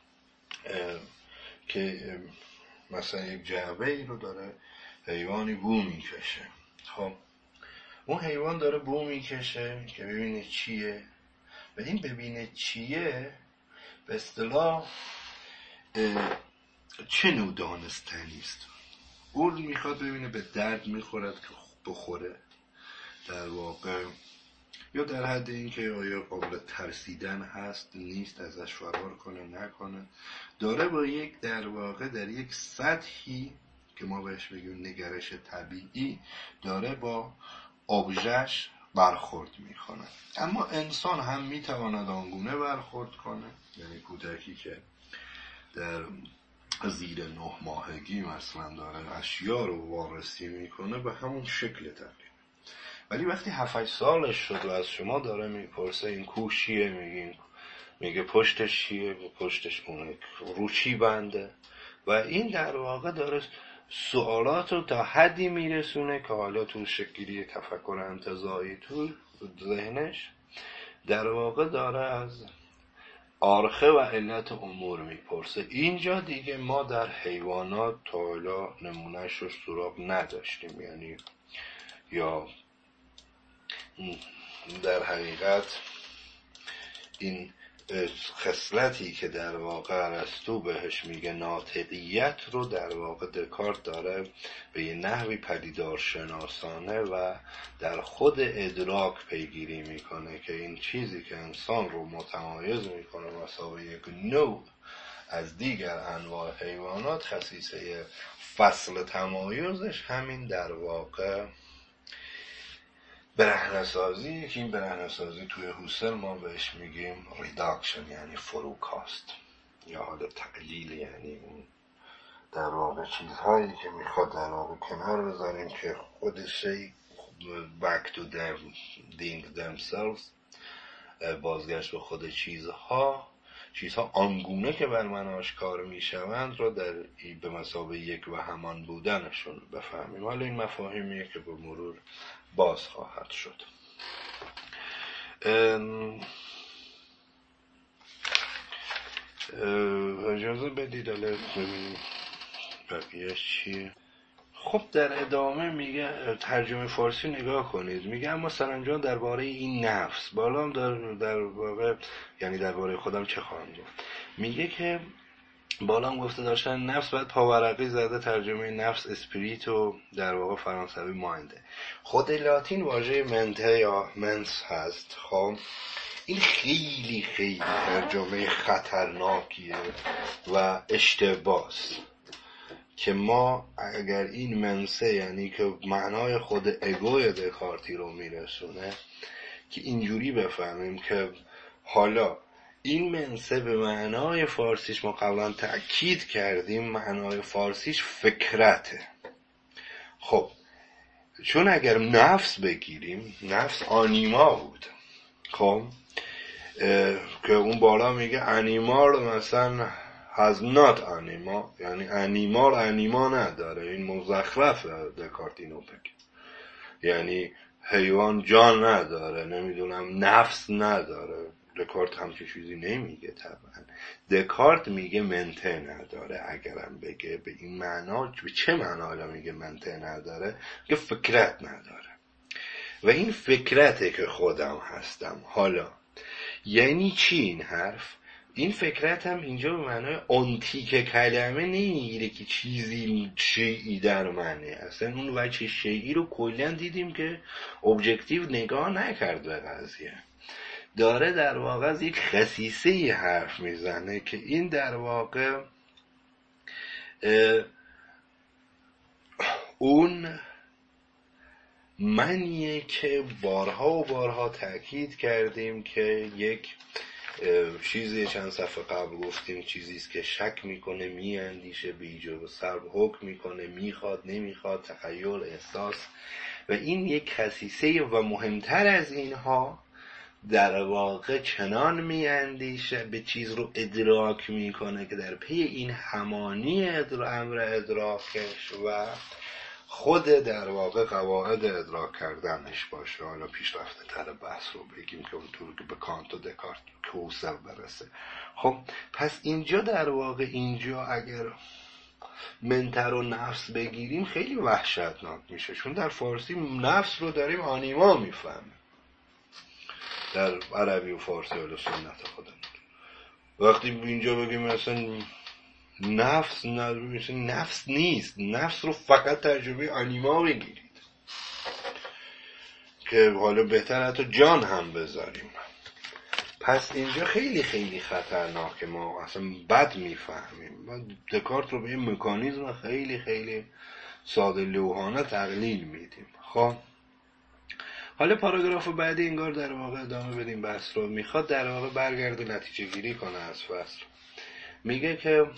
که مثلا یک جعبه ای رو داره حیوانی بو میکشه. خب اون حیوان داره بو میکشه که ببینه چیه، و این ببینه چیه به اصطلاح چه نوع دانستنی است. اون میخواد ببینه به درد میخورد که بخوره در واقع، یا در حد این که آیا قابل ترسیدن هست نیست، ازش فرار کنه نکنه. داره با یک در واقع در یک سطحی که ما بهش بگیم نگرش طبیعی داره با ابژه‌اش برخورد میکنه. اما انسان هم میتواند آنگونه برخورد کنه، یعنی کودکی که در زیر نه ماهگی مثلا داره اشیا رو وارسی میکنه به همون شکل تقریبا. ولی وقتی هفت سالش شد و از شما داره میپرسه این کوش چیه، میگین میگه پشتش چیه، پشتش اونه رو چی بنده، و این در واقع داره سوالات رو تا حدی میرسونه که حالا تو شکلی تفکر انتزاعی تو ذهنش در واقع داره از آرخه و علت امور میپرسه. اینجا دیگه ما در حیوانات تا حالا نمونهش رو سراغ نداشتیم، یعنی یا در حقیقت این خصلتی که در واقع ارسطو بهش میگه ناطقیت رو در واقع دکارت داره به یه نحوی پدیدار شناسانه و در خود ادراک پیگیری میکنه که این چیزی که انسان رو متمایز میکنه مثلا یک نوع از دیگر انواع حیوانات خصیصه فصل تمایزش همین در واقع برهنه‌سازی که این برهنه‌سازی توی هوسل ما بهش میگیم ریداکشن، یعنی فروکاست، یا حالا تقلیل، یعنی اون در واقع چیزهایی که میخواد در واقع کنار بذاریم که خودشی back to them being themselves، بازگشت به خود چیزها چیزها آنگونه که بر من آشکار میشوند رو در به مثابه یک و همان بودنشون بفهمیم. حالا این مفاهیمیه که به مرور باز خواهد شد. اجازه بدید حالا ببینیم بقیه‌اش چیه. خب در ادامه میگه، ترجمه فارسی نگاه کنید، میگه اما سرانجام درباره این نفس، بالا در در واقع یعنی درباره خودم چه خواهم گفت. میگه که بالا هم گفته داشتن نفس، بعد پاورقی زده ترجمه نفس اسپریت و در واقع فرانسوی ماینده. خود لاتین واژه منته یا منس هست. خب این خیلی خیلی ترجمه خطرناکیه و اشتباهه که ما اگر این منسه، یعنی که معنای خود اگوی دکارتی رو میرسونه، که اینجوری بفهمیم که حالا این منسه به معنای فارسیش ما قبلا تأکید کردیم معنای فارسیش فکرته. خب چون اگر نفس بگیریم، نفس آنیما بود، خب که اون بالا میگه انیمال مثلا has not انیما، یعنی انیمال انیما نداره، این مزخرف دکارت اینو بگه، یعنی حیوان جان نداره، نمیدونم نفس نداره. دکارت همچین چیزی نمیگه طبعا. دکارت میگه منته نداره. اگرم بگه به این معنا، به چه معنا حالا میگه منته نداره؟ که فکرت نداره. و این فکرته که خودم هستم. حالا یعنی چی این حرف؟ این فکرت هم اینجا به معنای آنتیک کلمه نمیگیره که چیزی شیئی در منه. اصلا اون وجه شیئی رو کلا دیدیم که ابجکتیو نگاه نکرد به قضیه. داره در واقع از یک خصیصه حرف میزنه که این در واقع اون منیه که بارها و بارها تأکید کردیم که یک چیزی چند صفحه قبل گفتیم، چیزیست که شک میکنه، میاندیشه، به ایجاب و سلب حکم میکنه، میخواد نمیخواد، تخیل، احساس. و این یک خصیصه و مهمتر از اینها در واقع چنان میاندیشه، به چیز رو ادراک میکنه که در پی این همانی امر ادراکش و خود در واقع قواعد ادراک کردنش باشه. حالا پیشرفته تر بحث رو بگیم که اونطور که به کانت و دکارت که هوسل برسه. خب پس اینجا در واقع اینجا اگر منتر و نفس بگیریم خیلی وحشتناک میشه، چون در فارسی نفس رو داریم آنیما میفهمیم، در عربی و فارسی و سنت خودمون. وقتی اینجا بگیم مثلا نفس، نفس نیست، نفس رو فقط ترجمه آنیما بگیرید، که حالا بهتر حتی جان هم بذاریم. پس اینجا خیلی خیلی خطرناکه، ما اصلا بد میفهمیم. ما دکارت رو به این مکانیزم خیلی خیلی ساده لوحانه تقلیل میدیم. خب حالا پاراگراف بعدی انگار در واقع ادامه بدیم بحث رو، میخواد در واقع برگرده نتیجه گیری کنه از فصل. میگه که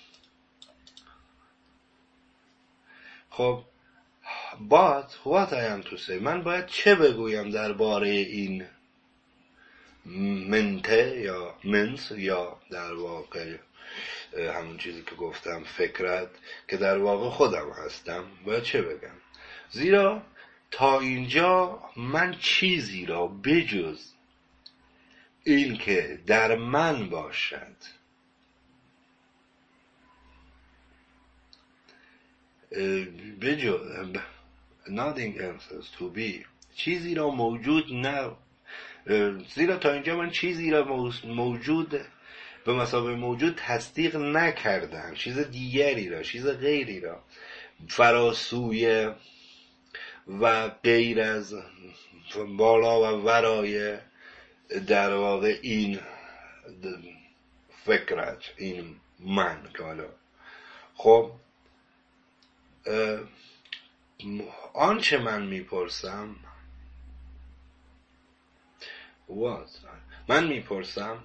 خب but what I am to say، من باید چه بگویم درباره این منته یا منس، یا در واقع همون چیزی که گفتم فکرت، که در واقع خودم هستم، باید چه بگم؟ زیرا تا اینجا من چیزی را بجز این که در من باشد بجز nothing else to be، چیزی را موجود نه، زیرا تا اینجا من چیزی را موجود به مثابه موجود تصدیق نکردم، چیز دیگری را، چیز غیری را فراسوی و غیر از بالا و ورای در واقع این فکرت، این من که حالا خب آنچه من میپرسم what من میپرسم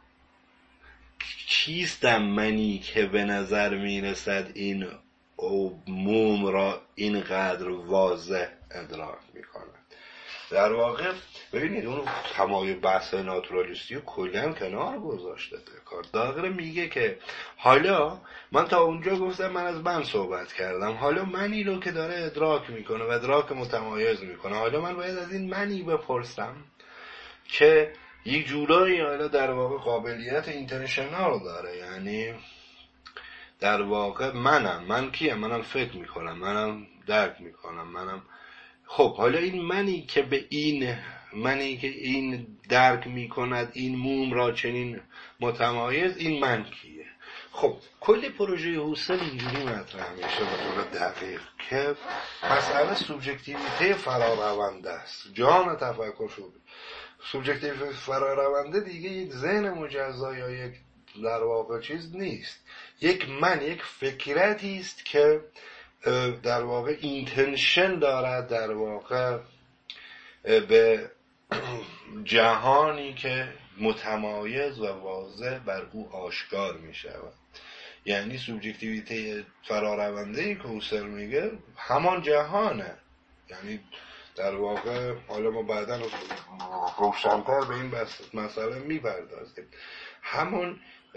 چیستم منی که به نظر میرسد این موم را اینقدر واضح ادراک میکند. در واقع ببینید اون تمایل بحث ناتورالیستی رو کلا کنار گذاشته دکارت. داغره میگه که حالا من تا اونجا گفتم من از من صحبت کردم، حالا منی رو که داره ادراک میکنه و ادراک متمایز میکنه، حالا من باید از این منی بپرسم که یک جورایی حالا در واقع قابلیت اینترنشنال داره، یعنی در واقع منم من کیم؟ منم فکر میکنم، منم درک میکنم، منم خب حالا این منی که به این منی که این درک میکند این موم را چنین متمایز، این من کیه؟ خب کل پروژه هوسل اینجوری مطرح میشه به طور دقیق که مسئله سوبژکتیویته فرارونده است. جان تفکر شد سوبژکتیو فرارونده دیگه یک ذهن مجزا یا یک در واقع چیز نیست، یک من، یک فکرتی است که در واقع اینتنشن دارد در واقع به جهانی که متمایز و واضح بر او آشکار می شود. یعنی سوبژکتیویته فرارونده که هوسل میگه همان جهانه، یعنی در واقع حالا ما بعدا روشن‌تر به این مسئله میپردازیم، همون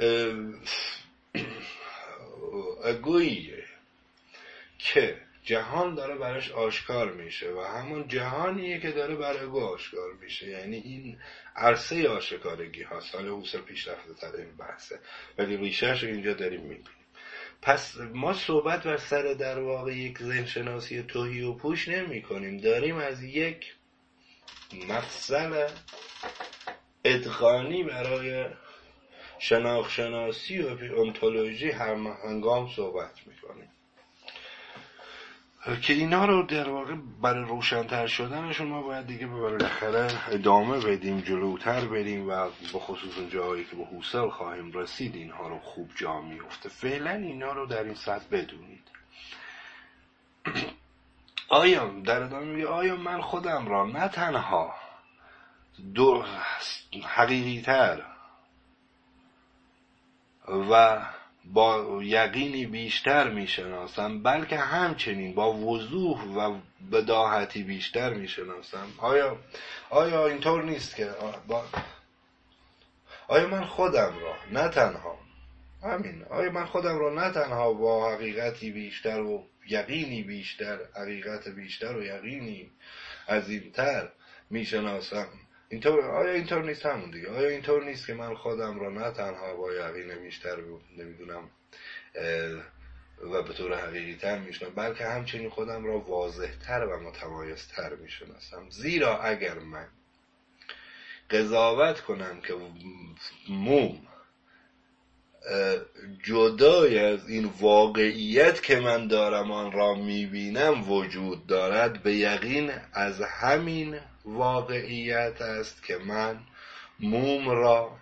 اگوییه که جهان داره براش آشکار میشه و همون جهانیه که داره برای اگو آشکار میشه، یعنی این عرصه آشکارگی هاست. حالا هوسل پیشرفته تر این بحثه ولی ریشه‌اش رو اینجا داریم میبینیم. پس ما صحبت بر سر در واقع یک ذهن‌شناسی تهی و پوش نمی کنیم، داریم از یک مفصل ادغانی برای شناخت شناسی و انتولوژی هنگام صحبت میکنیم که اینا رو در واقع برای روشن‌تر شدنشون ما باید دیگه بالاخره ادامه بدیم، جلوتر بریم و به خصوص اون جایی که به هوسل خواهیم رسید اینها رو خوب جا میفته. فعلا اینا رو در این سطح بدونید. آیا در ادامه میگه آیا من خودم را نه تنها دو حقیقی تر و با یقینی بیشتر میشناسم بلکه همچنین با وضوح و بداهتی بیشتر میشناسم؟ آیا آیا اینطور نیست که با... آیا من خودم را نه تنها همین آیا من خودم را نه تنها با حقیقتی بیشتر و یقینی بیشتر حقیقت بیشتر و یقینی عظیمتر میشناسم؟ اینطور آیا اینطور نیست همون دیگه؟ آیا اینطور نیست که من خودم را نه تنها با یقین بیشتر نمیدونم و به طور حقیقی تر میشناسم بلکه همچنین خودم را واضح تر و متمایز تر میشناسم؟ زیرا اگر من قضاوت کنم که موم جدای از این واقعیت که من دارم آن را میبینم وجود دارد، به یقین از همین واقعیت است که من موم را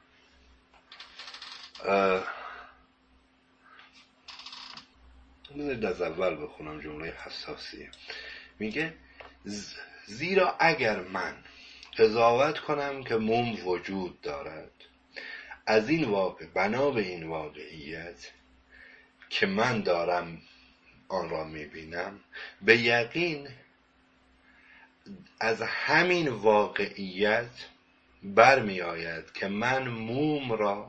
بذارید از اول بخونم جمله حساسیه. میگه زیرا اگر من قضاوت کنم که موم وجود دارد از این واقع بنا به این واقعیت که من دارم آن را میبینم، به یقین از همین واقعیت برمی آید که من موم را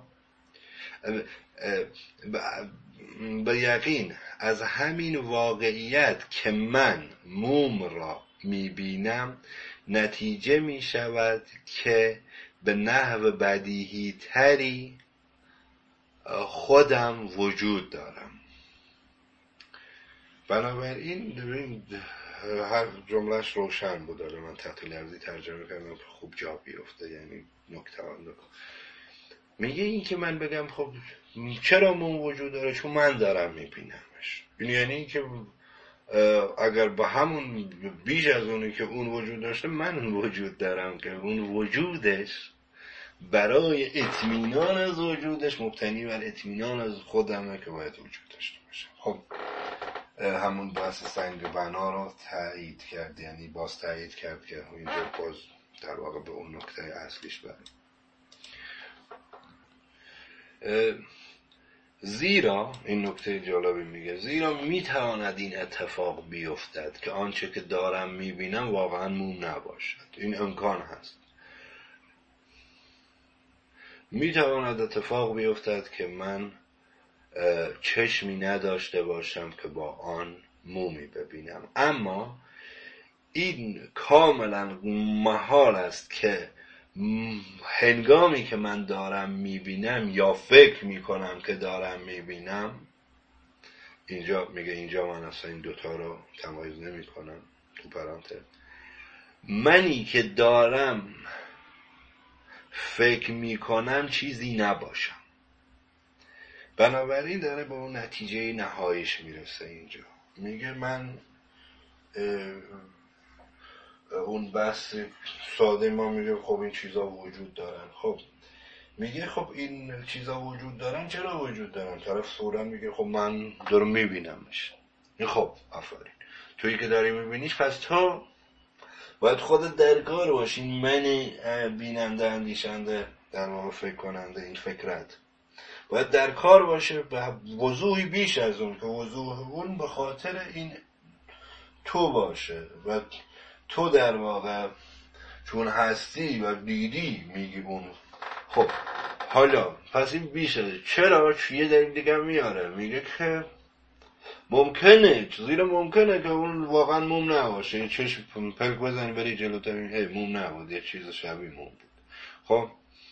به یقین از همین واقعیت که من موم را میبینم نتیجه می شود که به نحو بدیهی تری خودم وجود دارم. بنابراین هر جملهش روشن بود، داره من تحت لفظی ترجمه کردم خوب جا بیفته، یعنی نکته آن میگه این که من بگم خب چرا موم وجود داره؟ چون من دارم میبینمش. یعنی این که اگر با همون بیش از اونی که اون وجود داشته من اون وجود دارم که اون وجودش برای اطمینان از وجودش مبتنی بر اطمینان از خودمه که باید وجود داشته باشه. خب همون بحث سنگ بنا رو تایید کرد، یعنی باز تایید کرد که اینجا باز در واقع به اون نکته اصلیش بریم. زیرا این نکته جالبی میگه، زیرا میتواند این اتفاق بیفتد که آنچه که دارم میبینم واقعا موم نباشد. این امکان هست، میتواند اتفاق بیفتد که من چشمی نداشته باشم که با آن مومی ببینم، اما این کاملا محال است که هنگامی که من دارم میبینم یا فکر میکنم که دارم میبینم، اینجا میگه اینجا من اصلا این دوتا رو تمایز نمی کنم تو پرانتز، منی که دارم فکر میکنم چیزی نباشم. بنابراین داره به اون نتیجه نهاییش میرسه. اینجا میگه من اون بحث ساده ما میگه خب این چیزا وجود دارن. خب میگه خب این چیزا وجود دارن، چرا وجود دارن؟ طرف فوراً میگه خب من دارم میبینمش. خب آفرین، تویی که داری میبینیش پس تو باید خودت در کار باشی. من بیننده اندیشنده در واقع فکر کننده این فکرت باید در کار باشه به وضوحی بیش از اون که وضوح اون به خاطر این تو باشه و تو در واقع چون هستی و دیدی میگی اون. خب حالا پس این بیشه. چرا؟ یه دلیل دیگه میاره، میگه که ممکنه، زیرا ممکنه که اون واقعا موم نباشه. یه چشم پلک بزنی بری جلوتر این ای موم نبود، یه چیز شبیه موم بود. خب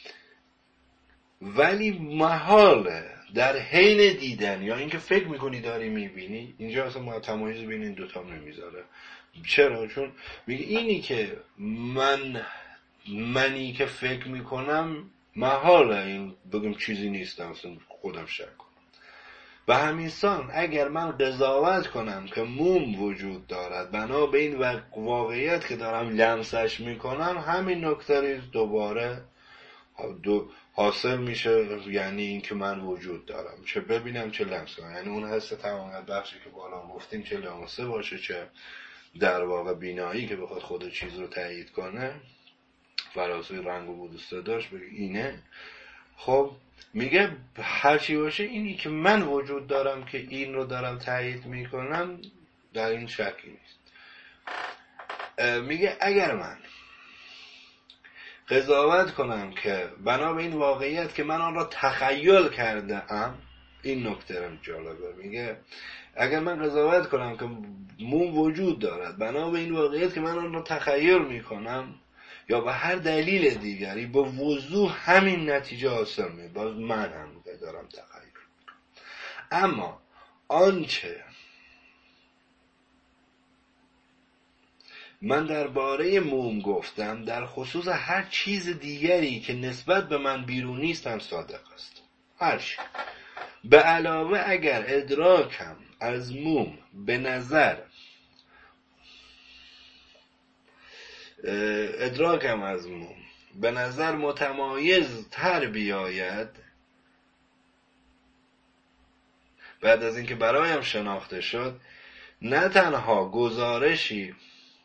ولی محاله در حین دیدن یا اینکه فکر میکنی داری میبینی، اینجا اصلا ما تمایز بین این دوتا نمیذاره. چرا؟ چون میگه اینی که من منی که فکر میکنم محاله این بگم چیزی نیستم، اصلا خودم شک کنم. و همین سان اگر من قضاوت کنم که موم وجود دارد بنا به این واقعیت که دارم لمسش میکنم، همین نکته دوباره دو حاصل میشه، یعنی این که من وجود دارم، چه ببینم چه لمس کنم. یعنی اون حس تمامیت بخشی که بالا گفتیم، چه لمسه باشه چه در واقع بینایی که بخواد خود چیز رو تایید کنه، فراسوی رنگ و بود و صداش بگه اینه. خب میگه هرچی باشه اینی که من وجود دارم که این رو دارم تایید میکنم، در این شکی نیست. میگه اگر من قضاوت کنم که بنا به این واقعیت که من آن را تخیل کرده ام، این نکته هم جالبه، میگه اگر من قضاوت کنم که موم وجود دارد بنا به این واقعیت که من آن را تخیل میکنم یا به هر دلیل دیگری، به وضوح همین نتیجه حاصل می، باز من هم دارم تخیل میکنم. اما آنچه من درباره موم گفتم در خصوص هر چیز دیگری که نسبت به من بیرونی است هم صادق است. هر چی. به علاوه اگر ادراکم از موم به نظر ادراکم از موم به نظر متمایز تر بیاید بعد از اینکه برایم شناخته شد، نه تنها گزارشی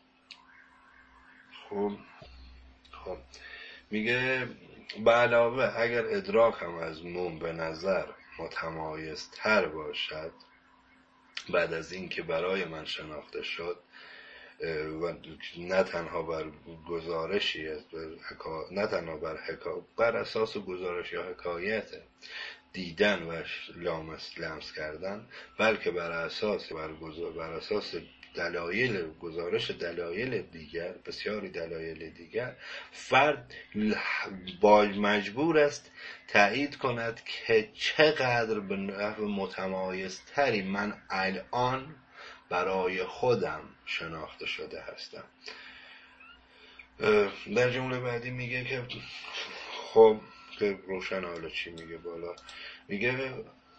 خب خب میگه به علاوه اگر ادراکم از موم به نظر متمایز تر باشد بعد از اینکه برای من شناخته شد، و نه تنها بر گزارشی است، نه تنها بر حکا... بر اساس گزارش یا حکایت دیدن و لامس لمس کردن، بلکه بر اساس بر, گزار... بر اساس دلایل گزارش دلایل دیگر، بسیاری دلایل دیگر، فرد با مجبور است تایید کند که چقدر به نحو متمایزتری من الان برای خودم شناخته شده هستم. در جمله بعدی میگه که خب که روشن حالا چی میگه بالا، میگه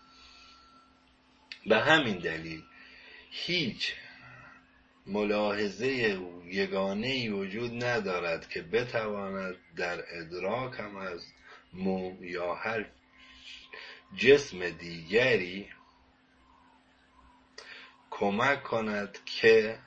به همین دلیل هیچ ملاحظه یگانه‌ای وجود ندارد که بتواند در ادراکم از موم یا هر جسم دیگری کمک کند که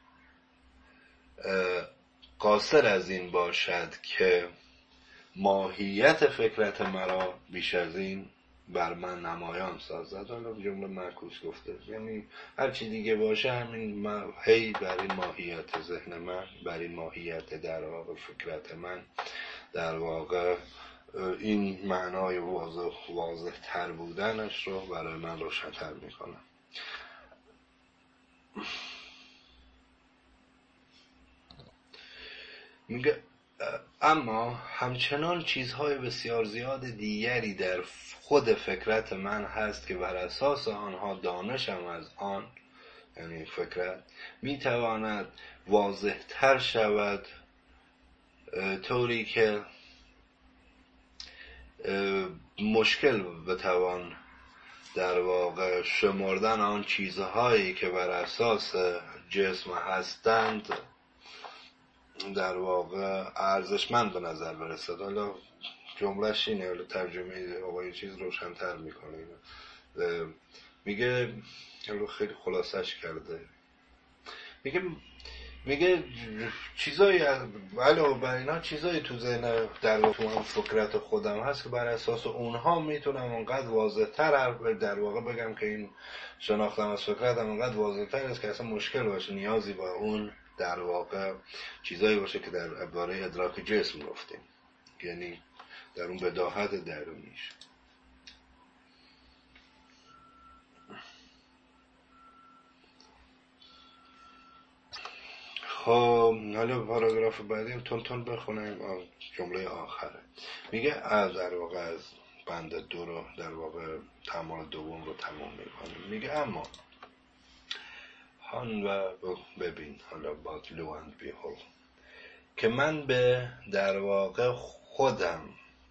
قاصر از این باشد که ماهیت فکرت مرا بیش از این بر من نمایان سازد. حالا جمله معکوس گفته، یعنی هر چی دیگه باشه همین ما هی بر این ماهیت ذهن من، بر این ماهیت در واقع فکرت من در واقع این معنای واضح واضح تر بودنش رو برای من روشن‌تر میکنه. میگه اما همچنان چیزهای بسیار زیاد دیگری در خود فکرت من هست که بر اساس آنها دانشم از آن، یعنی فکرت، میتواند واضح تر شود، طوری که مشکل بتوان در واقع شمردن آن چیزهایی که بر اساس جسم هستند در واقع ارزشمند به نظر برسد. حالا جملهش اینه، حالا ترجمه آقای چیز روشن‌تر میکنه. میگه حالا خیلی خلاصش کرده، میگه میگه چیزایی علاوه بر اینا چیزایی تو ذهن در واقع فکرت خودم هست که بر اساس اونها میتونم اونقدر واضح‌تر در واقع بگم که این شناختم از فکرتم اونقدر واضح‌تر است که اصلا مشکل باشه، نیازی با اون در واقع چیزایی باشه که در باره ادراک جسم گفتیم، یعنی در اون بداهت درونیش. خب حالا پاراگراف بعدی تون تون بخونیم، جمله آخره. میگه از در واقع از بند دو رو در واقع تمام دوم رو تمام میکنیم. میگه اما هان و ببین، حالا با لوند بیهول، که من به در واقع خودم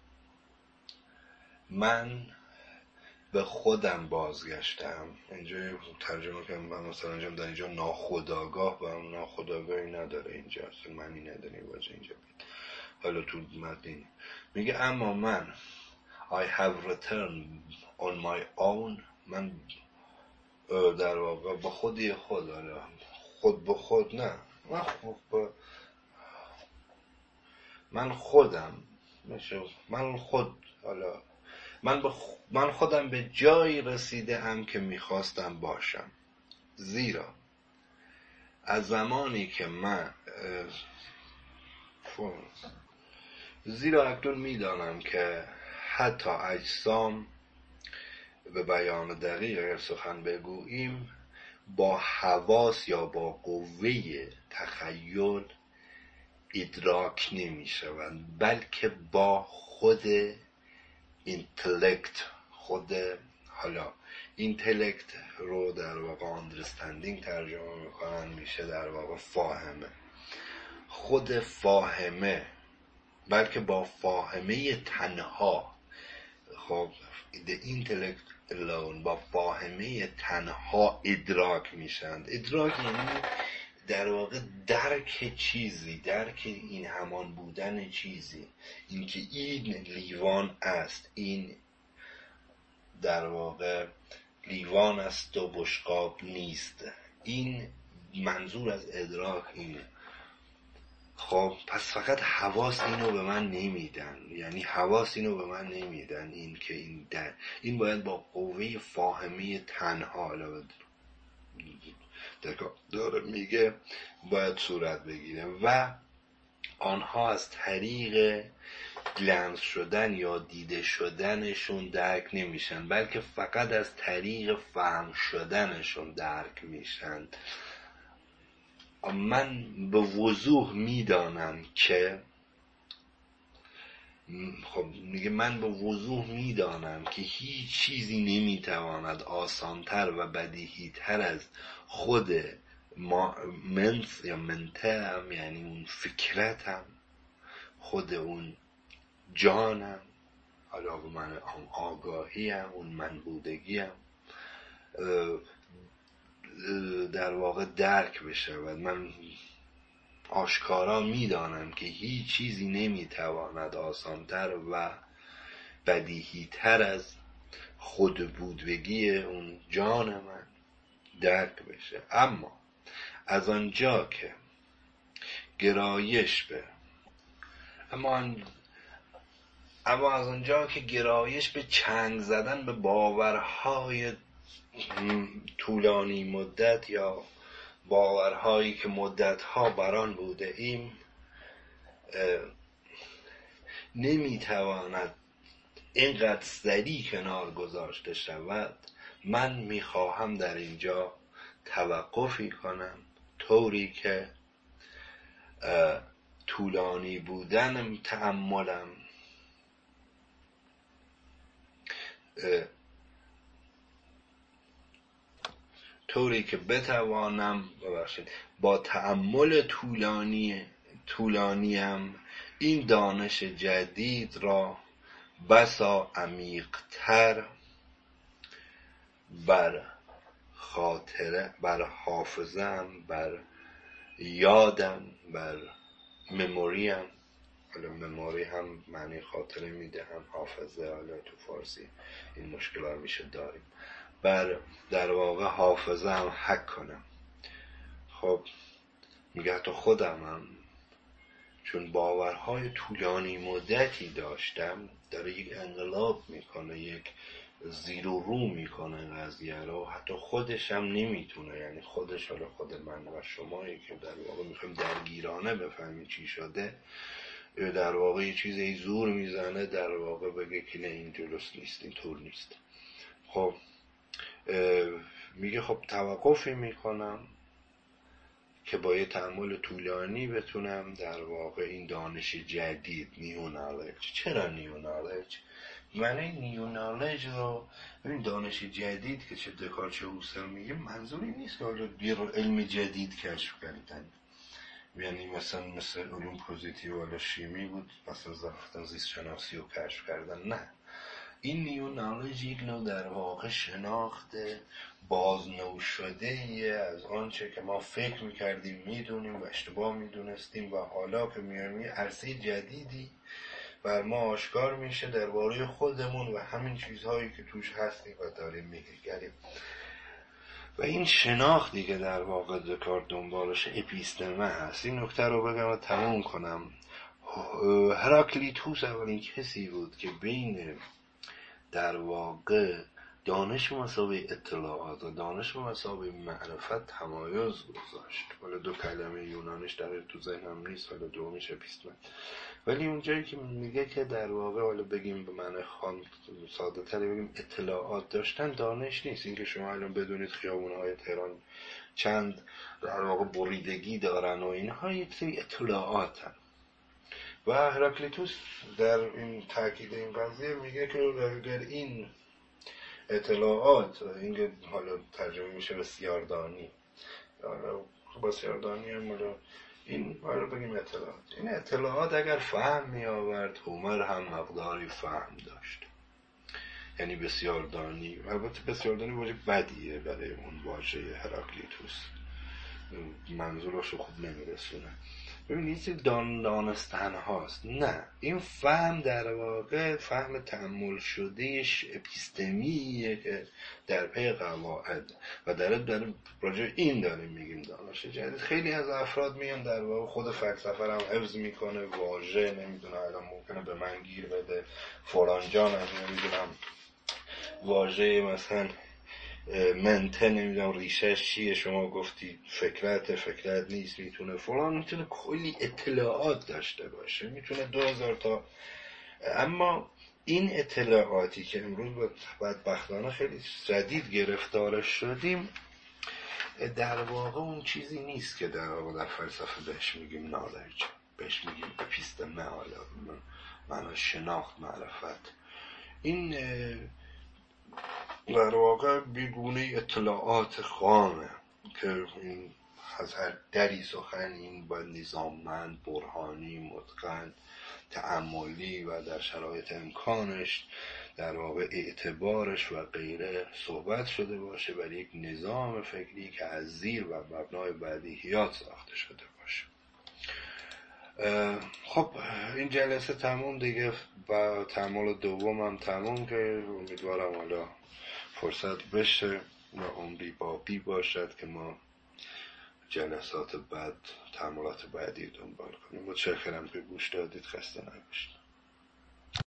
من به خودم بازگشتم. اینجا ترجمه کنم من مثلا انجام در اینجا ناخودآگاه و اون ناخودآگاهی نداره اینجا، اصلا معنی نداره باشه اینجا بید. حالا تو متن میگه اما من I have returned on my own، من در واقع با خودی خود، حالا خود به خود نه، من خود با من خودم میشه من خود حالا من, خ... من خودم به جایی رسیده ام که میخواستم باشم، زیرا از زمانی که من اه... زیرا اکنون میدانم که حتی اجسام، به بیان دقیق اگر سخن بگوییم، با حواس یا با قوه تخیل ادراک نمی شوند، بلکه با خود اینتلکت، خود حالا اینتلکت رو در واقع آندرستندینگ ترجمه میکنن، میشه در واقع فاهمه، خود فاهمه، بلکه با فاهمه تنها. خب the intellect alone، با فاهمه تنها ادراک میشند. ادراک یعنی در واقع درک چیزی، درک این همان بودن چیزی، اینکه این لیوان است، این در واقع لیوان است و بشقاب نیست. این منظور از ادراک اینه. خب پس فقط حواس اینو به من نمیدن، یعنی حواس اینو به من نمیدن، این که این در این باید با قوه فاهمه تنها، حالا داره میگه، باید صورت بگیره و آنها از طریق لمس شدن یا دیده شدنشون درک نمیشن، بلکه فقط از طریق فهم شدنشون درک میشن. من به وضوح میدانم که خب میگه من به وضوح میدانم که هیچ چیزی نمیتواند آسانتر و بدیهیتر از خود ما منس یا منتم، یعنی اون فکرتم، خود اون جانم، حالا به من آگاهیم، اون من بودگیم در واقع درک بشه. و من آشکارا میدانم که هیچ چیزی نمیتواند آسانتر و بدیهی تر از خود بودگی اون جان من درک بشه. اما از آنجا که گرایش به اما اما از آنجا که گرایش به چنگ زدن به باورهای طولانی مدت یا باورهایی که مدتها بران بوده ایم نمیتواند اینقدر سریع کنار گذاشته شود، من میخواهم در اینجا توقفی کنم، طوری که طولانی بودن تأملم طوری که بتوانم ببخشید با تأمل طولانی طولانیم این دانش جدید را بسا عمیق‌تر بر خاطره، بر حافظه‌ام، بر یادم، بر مموریم، حالا مموری هم معنی خاطره میده هم حافظه، حالا تو فارسی این مشکلات میشه داریم، بر در واقع حافظه هم حک کنم. خب میگه تو خودم هم چون باورهای طولانی مدتی داشتم داره یک انقلاب میکنه، یک زیر و رو میکنه قضیه رو، حتی خودش هم نمیتونه، یعنی خودش، حالا خود من و شمایی که در واقع میخوایم درگیرانه بفهمیم چی شده، در واقع یه چیزی زور میزنه در واقع بگه که نه این جلوس نیست، این طور نیست. خب میگه خب توقفی میکنم که با یه تأمل طولانی بتونم در واقع این دانش جدید، نیو نالج. چرا نیو نالج؟ معنی نیو نالج رو، این دانش جدید که چه دکارت چه هوسل میگه، منظوری نیست که حالا یه علم جدید کشف کردن، یعنی مثلا مثل علوم پوزیتیو ولا شیمی بود مثلا رفتن زیست شناسی رو کشف کردن. نه، این نیو نالج یک نوع در واقع شناخت بازنو شده از آنچه که ما فکر میکردیم میدونیم و اشتباه میدونستیم، و حالا که میایم عرصه جدیدی بر ما آشکار میشه درباره خودمون و همین چیزهایی که توش هستیم و داریم میگذریم. و این شناختی که در واقع دکارت دنبالش اپیستمه هست. این نکته رو بگم و تموم کنم. هراکلیتوس اولین کسی بود که بین در واقع دانش مساوی اطلاعات و دانش مساوی معرفت تمایز گذاشت. حالا دو کلمه یونانیش در تو ذهنم نیست، حالا دومیش اپیستمه، ولی اونجایی که میگه که در واقع حالا بگیم به معنی خان ساده تری بگیم اطلاعات داشتن دانش نیست. این که شما الان بدونید خیابون‌های تهران چند در واقع بریدگی دارن و اینها یک سری اطلاعاتن. و هراکلیتوس در این تاکید این قضیه میگه که اگر این اطلاعات، این که حالا ترجمه میشه بسیاردانی، حالا بسیاردانی هم حالا این حالا بگیم اطلاعات، این اطلاعات اگر فهم می آورد، هومر هم مقداری فهم داشت، یعنی بسیاردانی. البته بسیاردانی واژه بدیه برای اون واژه هراکلیتوس، منظورش رو خوب نمیرسونه. ببینید این دان دانستن هاست، نه، این فهم در واقع فهم تأمل شدهش اپیستمیه که در پی قواعد و در در راجع این داریم میگیم دانش جدید. خیلی از افراد میان در واقع خود فلسفه رو هم حفظ میکنه، واژه نمیدونه الان ممکنه به من گیر بده فلان جان از نمیدونم واژه مثلا منته نمیدونم ریشهش چیه، شما گفتی فکرت فکرت نیست، میتونه فلان، میتونه کلی اطلاعات داشته باشه، میتونه دو هزار تا. اما این اطلاعاتی که امروز بدبختانه خیلی شدید گرفتارش شدیم، در واقع اون چیزی نیست که در واقع در فلسفه بهش میگیم نالج، بهش میگیم اپیستمه، حالا معنی شناخت، معرفت. این در واقع بیگونه اطلاعات خامه که این از هر دری سخن این با نظاممند، برهانی، متقن، تأملی و در شرایط امکانش در واقع اعتبارش و غیره صحبت شده باشه برای یک نظام فکری که از زیر و مبنای بدیهیات ساخته شده باشه. خب این جلسه تموم دیگه و تعامل دوم هم تموم که امیدوارم حالا فرصت بشه و عمری باقی باشد که ما جلسات بعد تعاملات بعدی دنبال کنیم. متشکرم که گوش دادید. خسته نباشید.